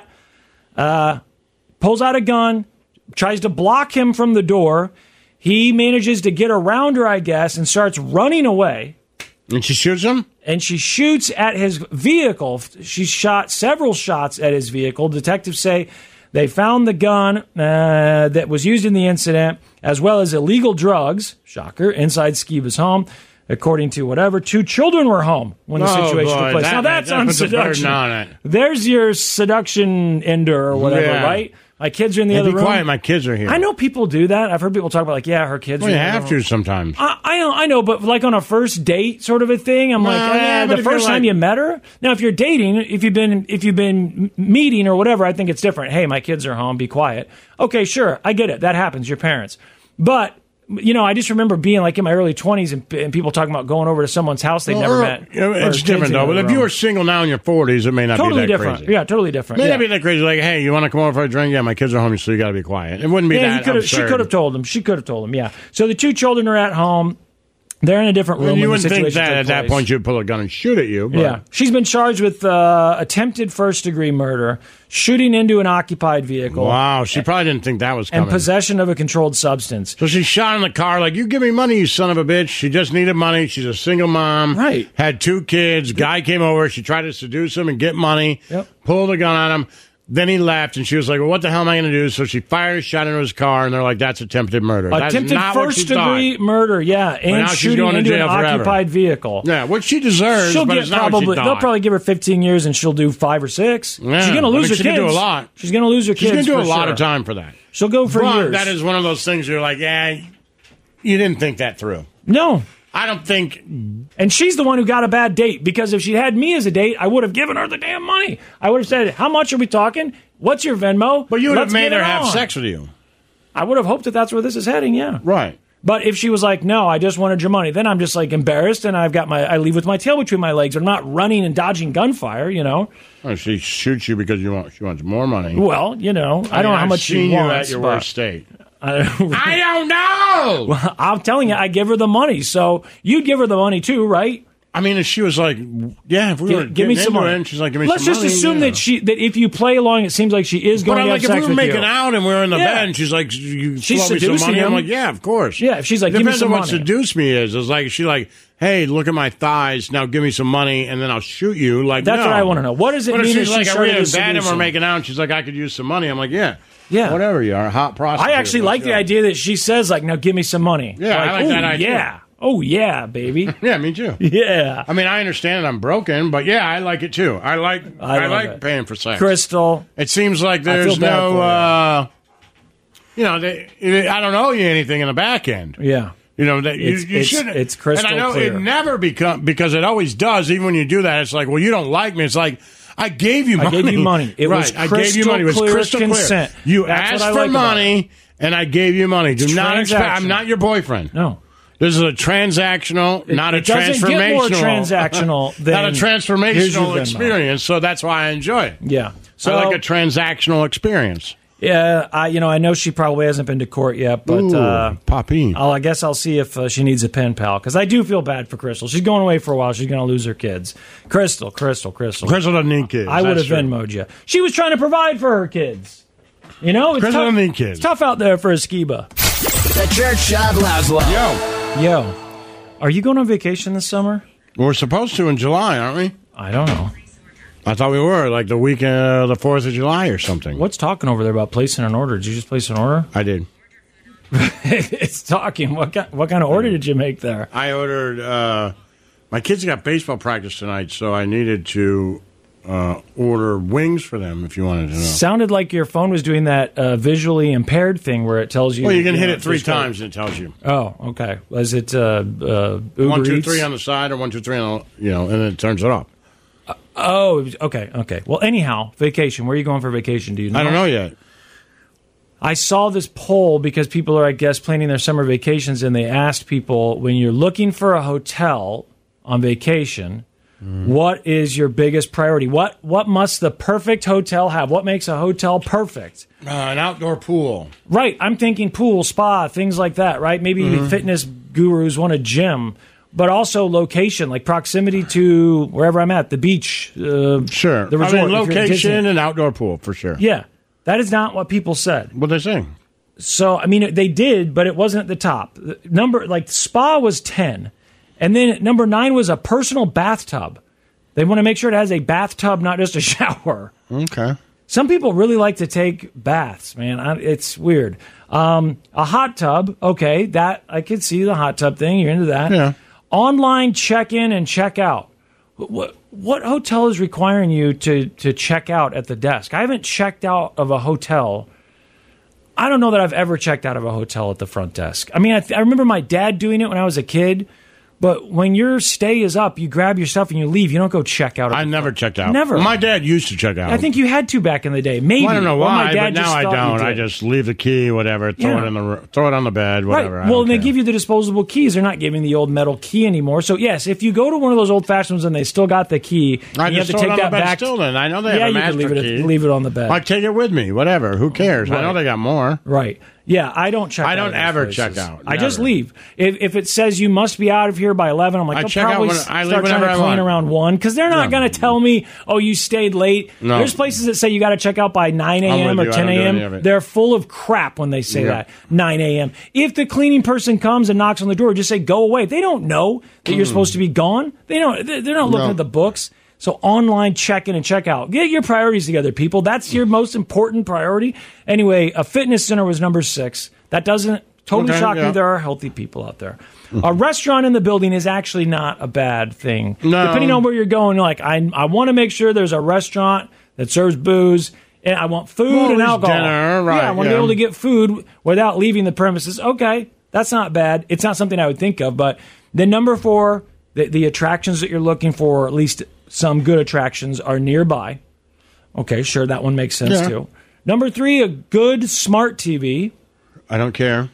pulls out a gun. Tries to block him from the door. He manages to get around her, I guess, and starts running away. And she shoots him? And she shoots at his vehicle. She shot several shots at his vehicle. Detectives say they found the gun that was used in the incident, as well as illegal drugs, shocker, inside Skiba's home. According to whatever, 2 children were home when the situation took place. Now that's on seduction. There's your seduction ender or whatever, right? My kids are in the other room. Be quiet, my kids are here. I know people do that. I've heard people talk about, like, her kids are in the other room. You have to sometimes. I know, but like on a first date sort of a thing, I'm the first time you met her? Now, if you're dating, if you've been meeting or whatever, I think it's different. Hey, my kids are home, be quiet. Okay, sure, I get it. That happens, your parents. But... I just remember being like in my early 20s and people talking about going over to someone's house they'd never met. It's different, though. But if you were single now in your 40s, it may not be that different. crazy. Yeah, totally different. May not be that crazy. Like, hey, you want to come over for a drink? Yeah, my kids are home, so you got to be quiet. It wouldn't be that absurd. She could have told him. She could have told him, yeah. So the 2 children are at home. They're in a different room. You wouldn't think that at that point you'd pull a gun and shoot at you. But. Yeah. She's been charged with attempted first-degree murder, shooting into an occupied vehicle. Wow, she probably didn't think that was coming. And possession of a controlled substance. So she shot in the car like, you give me money, you son of a bitch. She just needed money. She's a single mom. Right. Had 2 kids. Guy came over. She tried to seduce him and get money. Yep. Pulled a gun on him. Then he left, and she was like, well, what the hell am I going to do? So she fired a shot into his car, and they're like, that's attempted murder. Attempted first-degree murder, yeah, and shooting into an occupied vehicle. Yeah, which she deserves, but it's not what she thought. They'll probably give her 15 years, and she'll do 5 or 6. Yeah, she's going to lose her kids. She's going to do a lot. She's going to lose her kids. She's going to do a lot of time for that. She'll go for years. That is one of those things you're like, yeah, you didn't think that through. No. I don't think... And she's the one who got a bad date, because if she had me as a date, I would have given her the damn money. I would have said, how much are we talking? What's your Venmo? But you would have made her have sex with you. I would have hoped that that's where this is heading, yeah. Right. But if she was like, no, I just wanted your money, then I'm just like embarrassed, and I leave with my tail between my legs. I'm not running and dodging gunfire, Oh, she shoots you because she wants more money. Well, I don't know how much she wants. You at your worst state. I don't know. Well, I'm telling you, I give her the money. So you'd give her the money too, right? I mean, if she was like, yeah, if we were give me some money, and she's like, give me Let's some money. Let's just assume that if you play along, it seems like she is going to have sex with you. But if we were making out and we were in the bed, and she's like, you she's me some money. I'm like, yeah, of course. Yeah, if she's like, give me some money. Depends on what seduce me is. It's like, she's like, hey, look at my thighs. Now give me some money, and then I'll shoot you. Like, that's what I want to know. What does it mean? She's like, I read in bed and we're making out, and she's like, I could use some money. I'm like, yeah. Yeah. Whatever you are, a hot prostitute. I actually like the idea that she says, like, now give me some money. Yeah, I like that idea. Yeah. Oh, yeah, baby. Yeah, me too. Yeah. I mean, I understand that I'm broken, but yeah, I like it too. I like paying for sex. Crystal. It seems like there's no, I don't owe you anything in the back end. Yeah. You shouldn't. It's crystal clear. And I know it never because it always does, even when you do that, it's like, well, you don't like me. It's like, I gave you money. I gave you money. It was I gave you money. It was crystal consent. Clear. You asked for money, and I gave you money. Do not expect. I'm not your boyfriend. No. This is a transactional, not a transformational. It doesn't get more transactional than not a transformational experience, so that's why I enjoy it. Yeah. So I like a transactional experience. Yeah, I know she probably hasn't been to court yet, but Poppy. I guess I'll see if she needs a pen pal, because I do feel bad for Crystal. She's going away for a while. She's going to lose her kids. Crystal. Crystal doesn't need kids. I would have Venmo'd you. She was trying to provide for her kids. You know, Crystal doesn't need kids. It's tough out there for a skiba. The Church of Laszlo. Yo, are you going on vacation this summer? We're supposed to in July, aren't we? I don't know. I thought we were, like the weekend of the 4th of July or something. What's talking over there about placing an order? Did you just place an order? I did. It's talking. What kind of order did you make there? I ordered, my kids got baseball practice tonight, so I needed to order wings for them, if you wanted to know. Sounded like your phone was doing that visually impaired thing where it tells you... Well, you can hit it 3 times and it tells you. Oh, okay. Was it Uber 1, 2, Eats? 3 on the side or 1, 2, 3 on the, and then it turns it off. Okay. Well, anyhow, vacation. Where are you going for vacation? Do you know? I don't know yet. I saw this poll because people are, I guess, planning their summer vacations, and they asked people, when you're looking for a hotel on vacation, what is your biggest priority? What must the perfect hotel have? What makes a hotel perfect? An outdoor pool. Right. I'm thinking pool, spa, things like that, right? Maybe fitness gurus want a gym. But also location, like proximity to wherever I'm at, the beach. Sure. The resort. Location and outdoor pool, for sure. Yeah. That is not what people said. What they're saying. So, I mean, they did, but it wasn't at the top. Spa was 10. And then number 9 was a personal bathtub. They want to make sure it has a bathtub, not just a shower. Okay. Some people really like to take baths, man. It's weird. A hot tub, okay, that I could see the hot tub thing. You're into that. Yeah. Online check-in and check-out. What hotel is requiring you to check out at the desk? I haven't checked out of a hotel. I don't know that I've ever checked out of a hotel at the front desk. I mean, I remember my dad doing it when I was a kid. But when your stay is up, you grab your stuff and you leave. You don't go check out. I never checked out. Never. My dad used to check out. I think you had to back in the day. Maybe. Well, I don't know why, my dad but now I don't. I just leave the key, whatever, throw it on the bed, whatever. Right. Well, they give you the disposable keys. They're not giving the old metal key anymore. So, yes, if you go to one of those old-fashioned ones and they still got the key, you have to take that back. Still then. I know they have a master key. Leave it on the bed. I take it with me, whatever. Who cares? Right. I know they got more. Right. Yeah, I don't check out. I don't ever check out. I just leave. If it says you must be out of here by 11, I'm like, I'll probably start trying to clean around 1, because they're not going to tell me, oh, you stayed late. No. There's places that say you got to check out by 9 a.m. or 10 a.m. They're full of crap when they say that, 9 a.m. If the cleaning person comes and knocks on the door, just say, go away. They don't know that you're supposed to be gone. They're not looking at the books. So online check-in and check-out. Get your priorities together, people. That's your most important priority. Anyway, a fitness center was number 6. That doesn't totally shock me. There are healthy people out there. A restaurant in the building is actually not a bad thing. No. Depending on where you're going, you're like, I want to make sure there's a restaurant that serves booze, and I want food and alcohol. Dinner, right, I want to be able to get food without leaving the premises. Okay, that's not bad. It's not something I would think of. But then number 4, the attractions that you're looking for, or at least some good attractions, are nearby. Okay, sure, that one makes sense too. Number 3, a good smart TV. I don't care.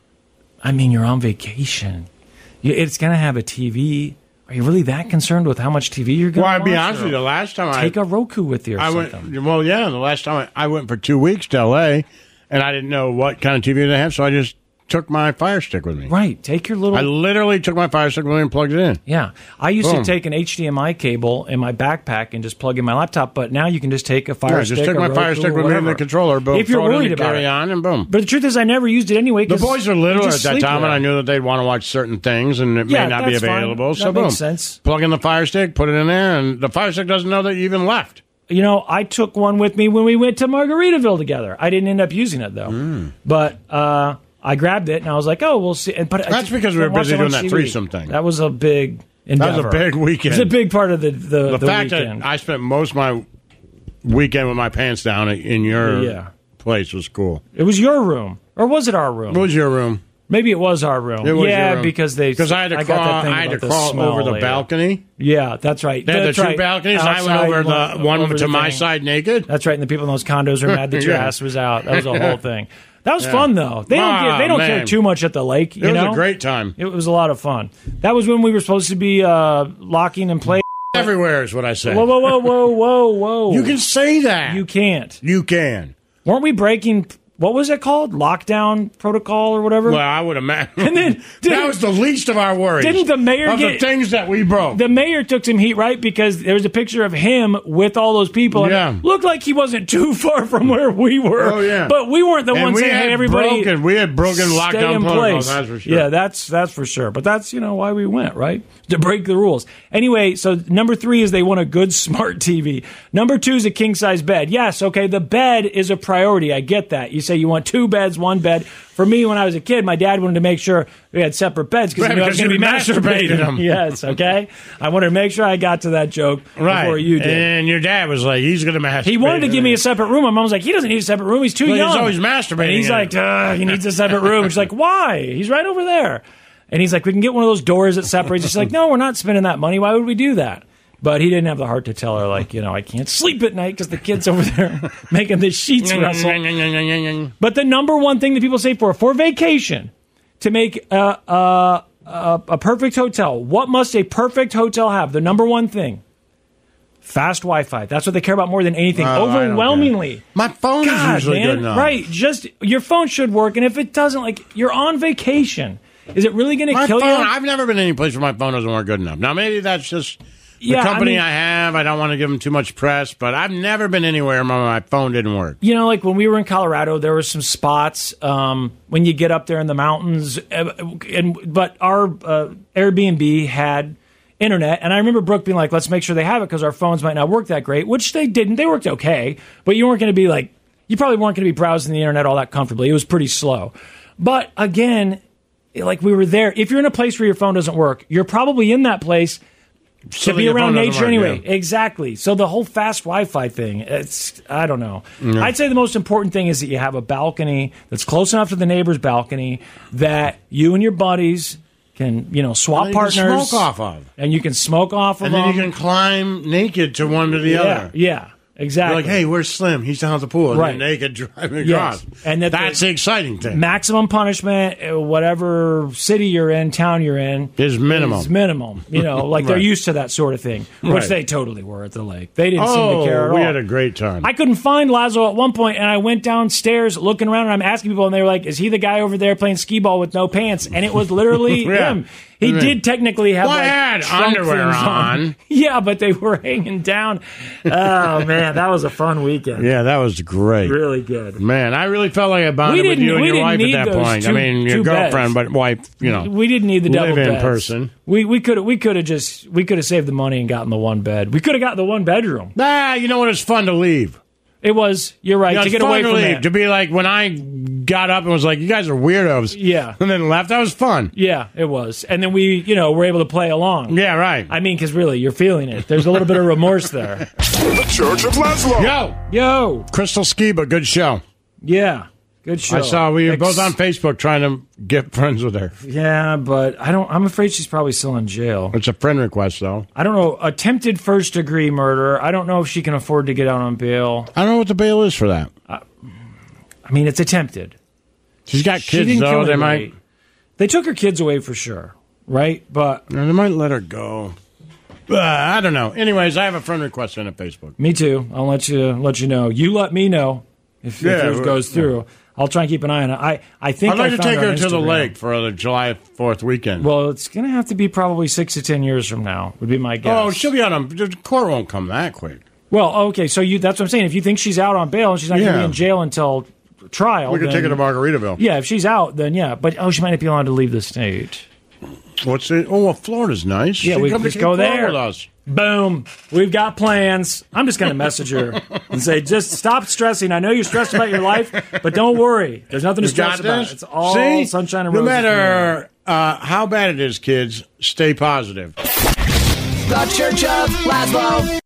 I mean, you're on vacation. It's going to have a TV. Are you really that concerned with how much TV you're going to watch? Well, I'll be honest with you. The last time take a Roku with you or something. The last time I went for 2 weeks to L.A., and I didn't know what kind of TV they have, so I just took my Fire Stick with me. Right. Take your little... I literally took my Fire Stick with me and plugged it in. Yeah. I used to take an HDMI cable in my backpack and just plug in my laptop, but now you can just take a Fire Stick. Just take my Fire Stick with me and the controller, boom. If you're worried about it. On, and boom. But the truth is, I never used it anyway. The boys are little at that time, and I knew that they'd want to watch certain things, and it may not be available. Fine. So boom. Makes sense. Plug in the Fire Stick, put it in there, and the Fire Stick doesn't know that you even left. You know, I took one with me when we went to Margaritaville together. I didn't end up using it, though. But I grabbed it, and I was like, oh, we'll see. But that's because we were busy doing that threesome thing. That was a big endeavor. That was a big weekend. It was a big part of the fact weekend. That I spent most of my weekend with my pants down in your place was cool. It was your room. Or was it our room? It was your room. Maybe it was our room. Because I had to crawl over the balcony. Yeah, that's right. They had the two balconies. I went over the one to my side naked. That's right. And the people in those condos are mad that your ass was out. That was the whole thing. That was fun, though. They don't care too much at the lake. It was a great time. It was a lot of fun. That was when we were supposed to be locking and playing. Everywhere is what I say. Whoa. You can say that. You can't. You can. Weren't we breaking... What was it called? Lockdown protocol or whatever? Well, I would imagine. And then that was the least of our worries. Didn't the mayor the things that we broke? The mayor took some heat, right? Because there was a picture of him with all those people. And it looked like he wasn't too far from where we were. Oh, yeah. But we weren't the ones saying, hey, everybody, we had broken lockdown protocols, that's for sure. Yeah, that's for sure. But that's, why we went, right? To break the rules. Anyway, so number 3 is they want a good smart TV. Number 2 is a king-size bed. Yes, okay, the bed is a priority. I get that. You say you want 2 beds, 1 bed. For me, when I was a kid, my dad wanted to make sure we had separate beds because he knew I was going to be masturbating them. Yes, okay? I wanted to make sure I got to that joke before you did. And your dad was like, he's going to masturbate. He wanted to give me a separate room. My mom was like, he doesn't need a separate room. He's too young. He's always masturbating. And he's like, he needs a separate room. She's like, why? He's right over there. And he's like, we can get one of those doors that separates. She's like, no, we're not spending that money. Why would we do that? But he didn't have the heart to tell her, like, I can't sleep at night because the kid's over there making the sheets wrestle. But the number one thing that people say for vacation, to make a perfect hotel, what must a perfect hotel have? The number one thing, fast Wi-Fi. That's what they care about more than anything. Overwhelmingly. My phone is usually good enough. Right. Just your phone should work. And if it doesn't, you're on vacation. Is it really going to kill you? I've never been any place where my phone doesn't work good enough. Now, maybe that's just the company I have. I don't want to give them too much press, but I've never been anywhere where my phone didn't work. Like when we were in Colorado, there were some spots when you get up there in the mountains, but our Airbnb had internet, and I remember Brooke being like, let's make sure they have it because our phones might not work that great, which they didn't. They worked okay, but you weren't going to be you probably weren't going to be browsing the internet all that comfortably. It was pretty slow. But again, we were there. If you're in a place where your phone doesn't work, you're probably in that place to be around nature anyway. Yeah. Exactly. So the whole fast Wi-Fi thing, I don't know. Yeah. I'd say the most important thing is that you have a balcony that's close enough to the neighbor's balcony that you and your buddies can, swap partners. You can smoke off of. And you can smoke off of them. And then you can climb naked to one to the other. Yeah. Exactly. You're like, hey, where's Slim? He's down at the pool. And you're naked driving across. And that's the exciting thing. Maximum punishment, whatever city you're in, town you're in. Is minimum. They're used to that sort of thing. Which they totally were at the lake. They didn't seem to care at all. We had a great time. I couldn't find Laszlo at one point, and I went downstairs looking around, and I'm asking people, and they were like, is he the guy over there playing skee ball with no pants? And it was literally him. He did technically have I had underwear on. Yeah, but they were hanging down. Oh, man, that was a fun weekend. Yeah, that was great. Really good. Man, I really felt like I bonded with you and your wife at that point. Your girlfriend, but wife, We didn't need the double beds. Live in person. We could have saved the money and gotten the one bed. We could have gotten the one bedroom. You know what? It's fun to leave. It was. You're right. To get away from that. To be like, when I got up and was like, you guys are weirdos. Yeah. And then left. That was fun. Yeah, it was. And then we, were able to play along. Yeah, right. I mean, because really, you're feeling it. There's a little bit of remorse there. The Church of Laszlo. Yo. Crystal Skiba, good show. Yeah. Good show. I saw we were both on Facebook trying to get friends with her. Yeah, but I'm afraid she's probably still in jail. It's a friend request, though. I don't know. Attempted first-degree murder. I don't know if she can afford to get out on bail. I don't know what the bail is for that. I mean, it's attempted. She's got kids, though. They might. They took her kids away for sure, right? But they might let her go. I don't know. Anyways, I have a friend request on Facebook. Me too. I'll let you know. You let me know if yours goes through. Yeah. I'll try and keep an eye on it. I think I'd like to take her to the lake for the July 4th weekend. Well, it's going to have to be probably 6 to 10 years from now, would be my guess. Oh, she'll be out on... The court won't come that quick. Well, okay, so that's what I'm saying. If you think she's out on bail and she's not going to be in jail until trial... We could take her to Margaritaville. Yeah, if she's out, then yeah. But, she might not be allowed to leave the state. What's it? Oh, well, Florida's nice. Yeah, we can just go there. With us. Boom. We've got plans. I'm just going to message her and say, just stop stressing. I know you're stressed about your life, but don't worry. There's nothing to stress about. It's all sunshine and roses. No matter how bad it is, kids, stay positive. The Church of Laszlo.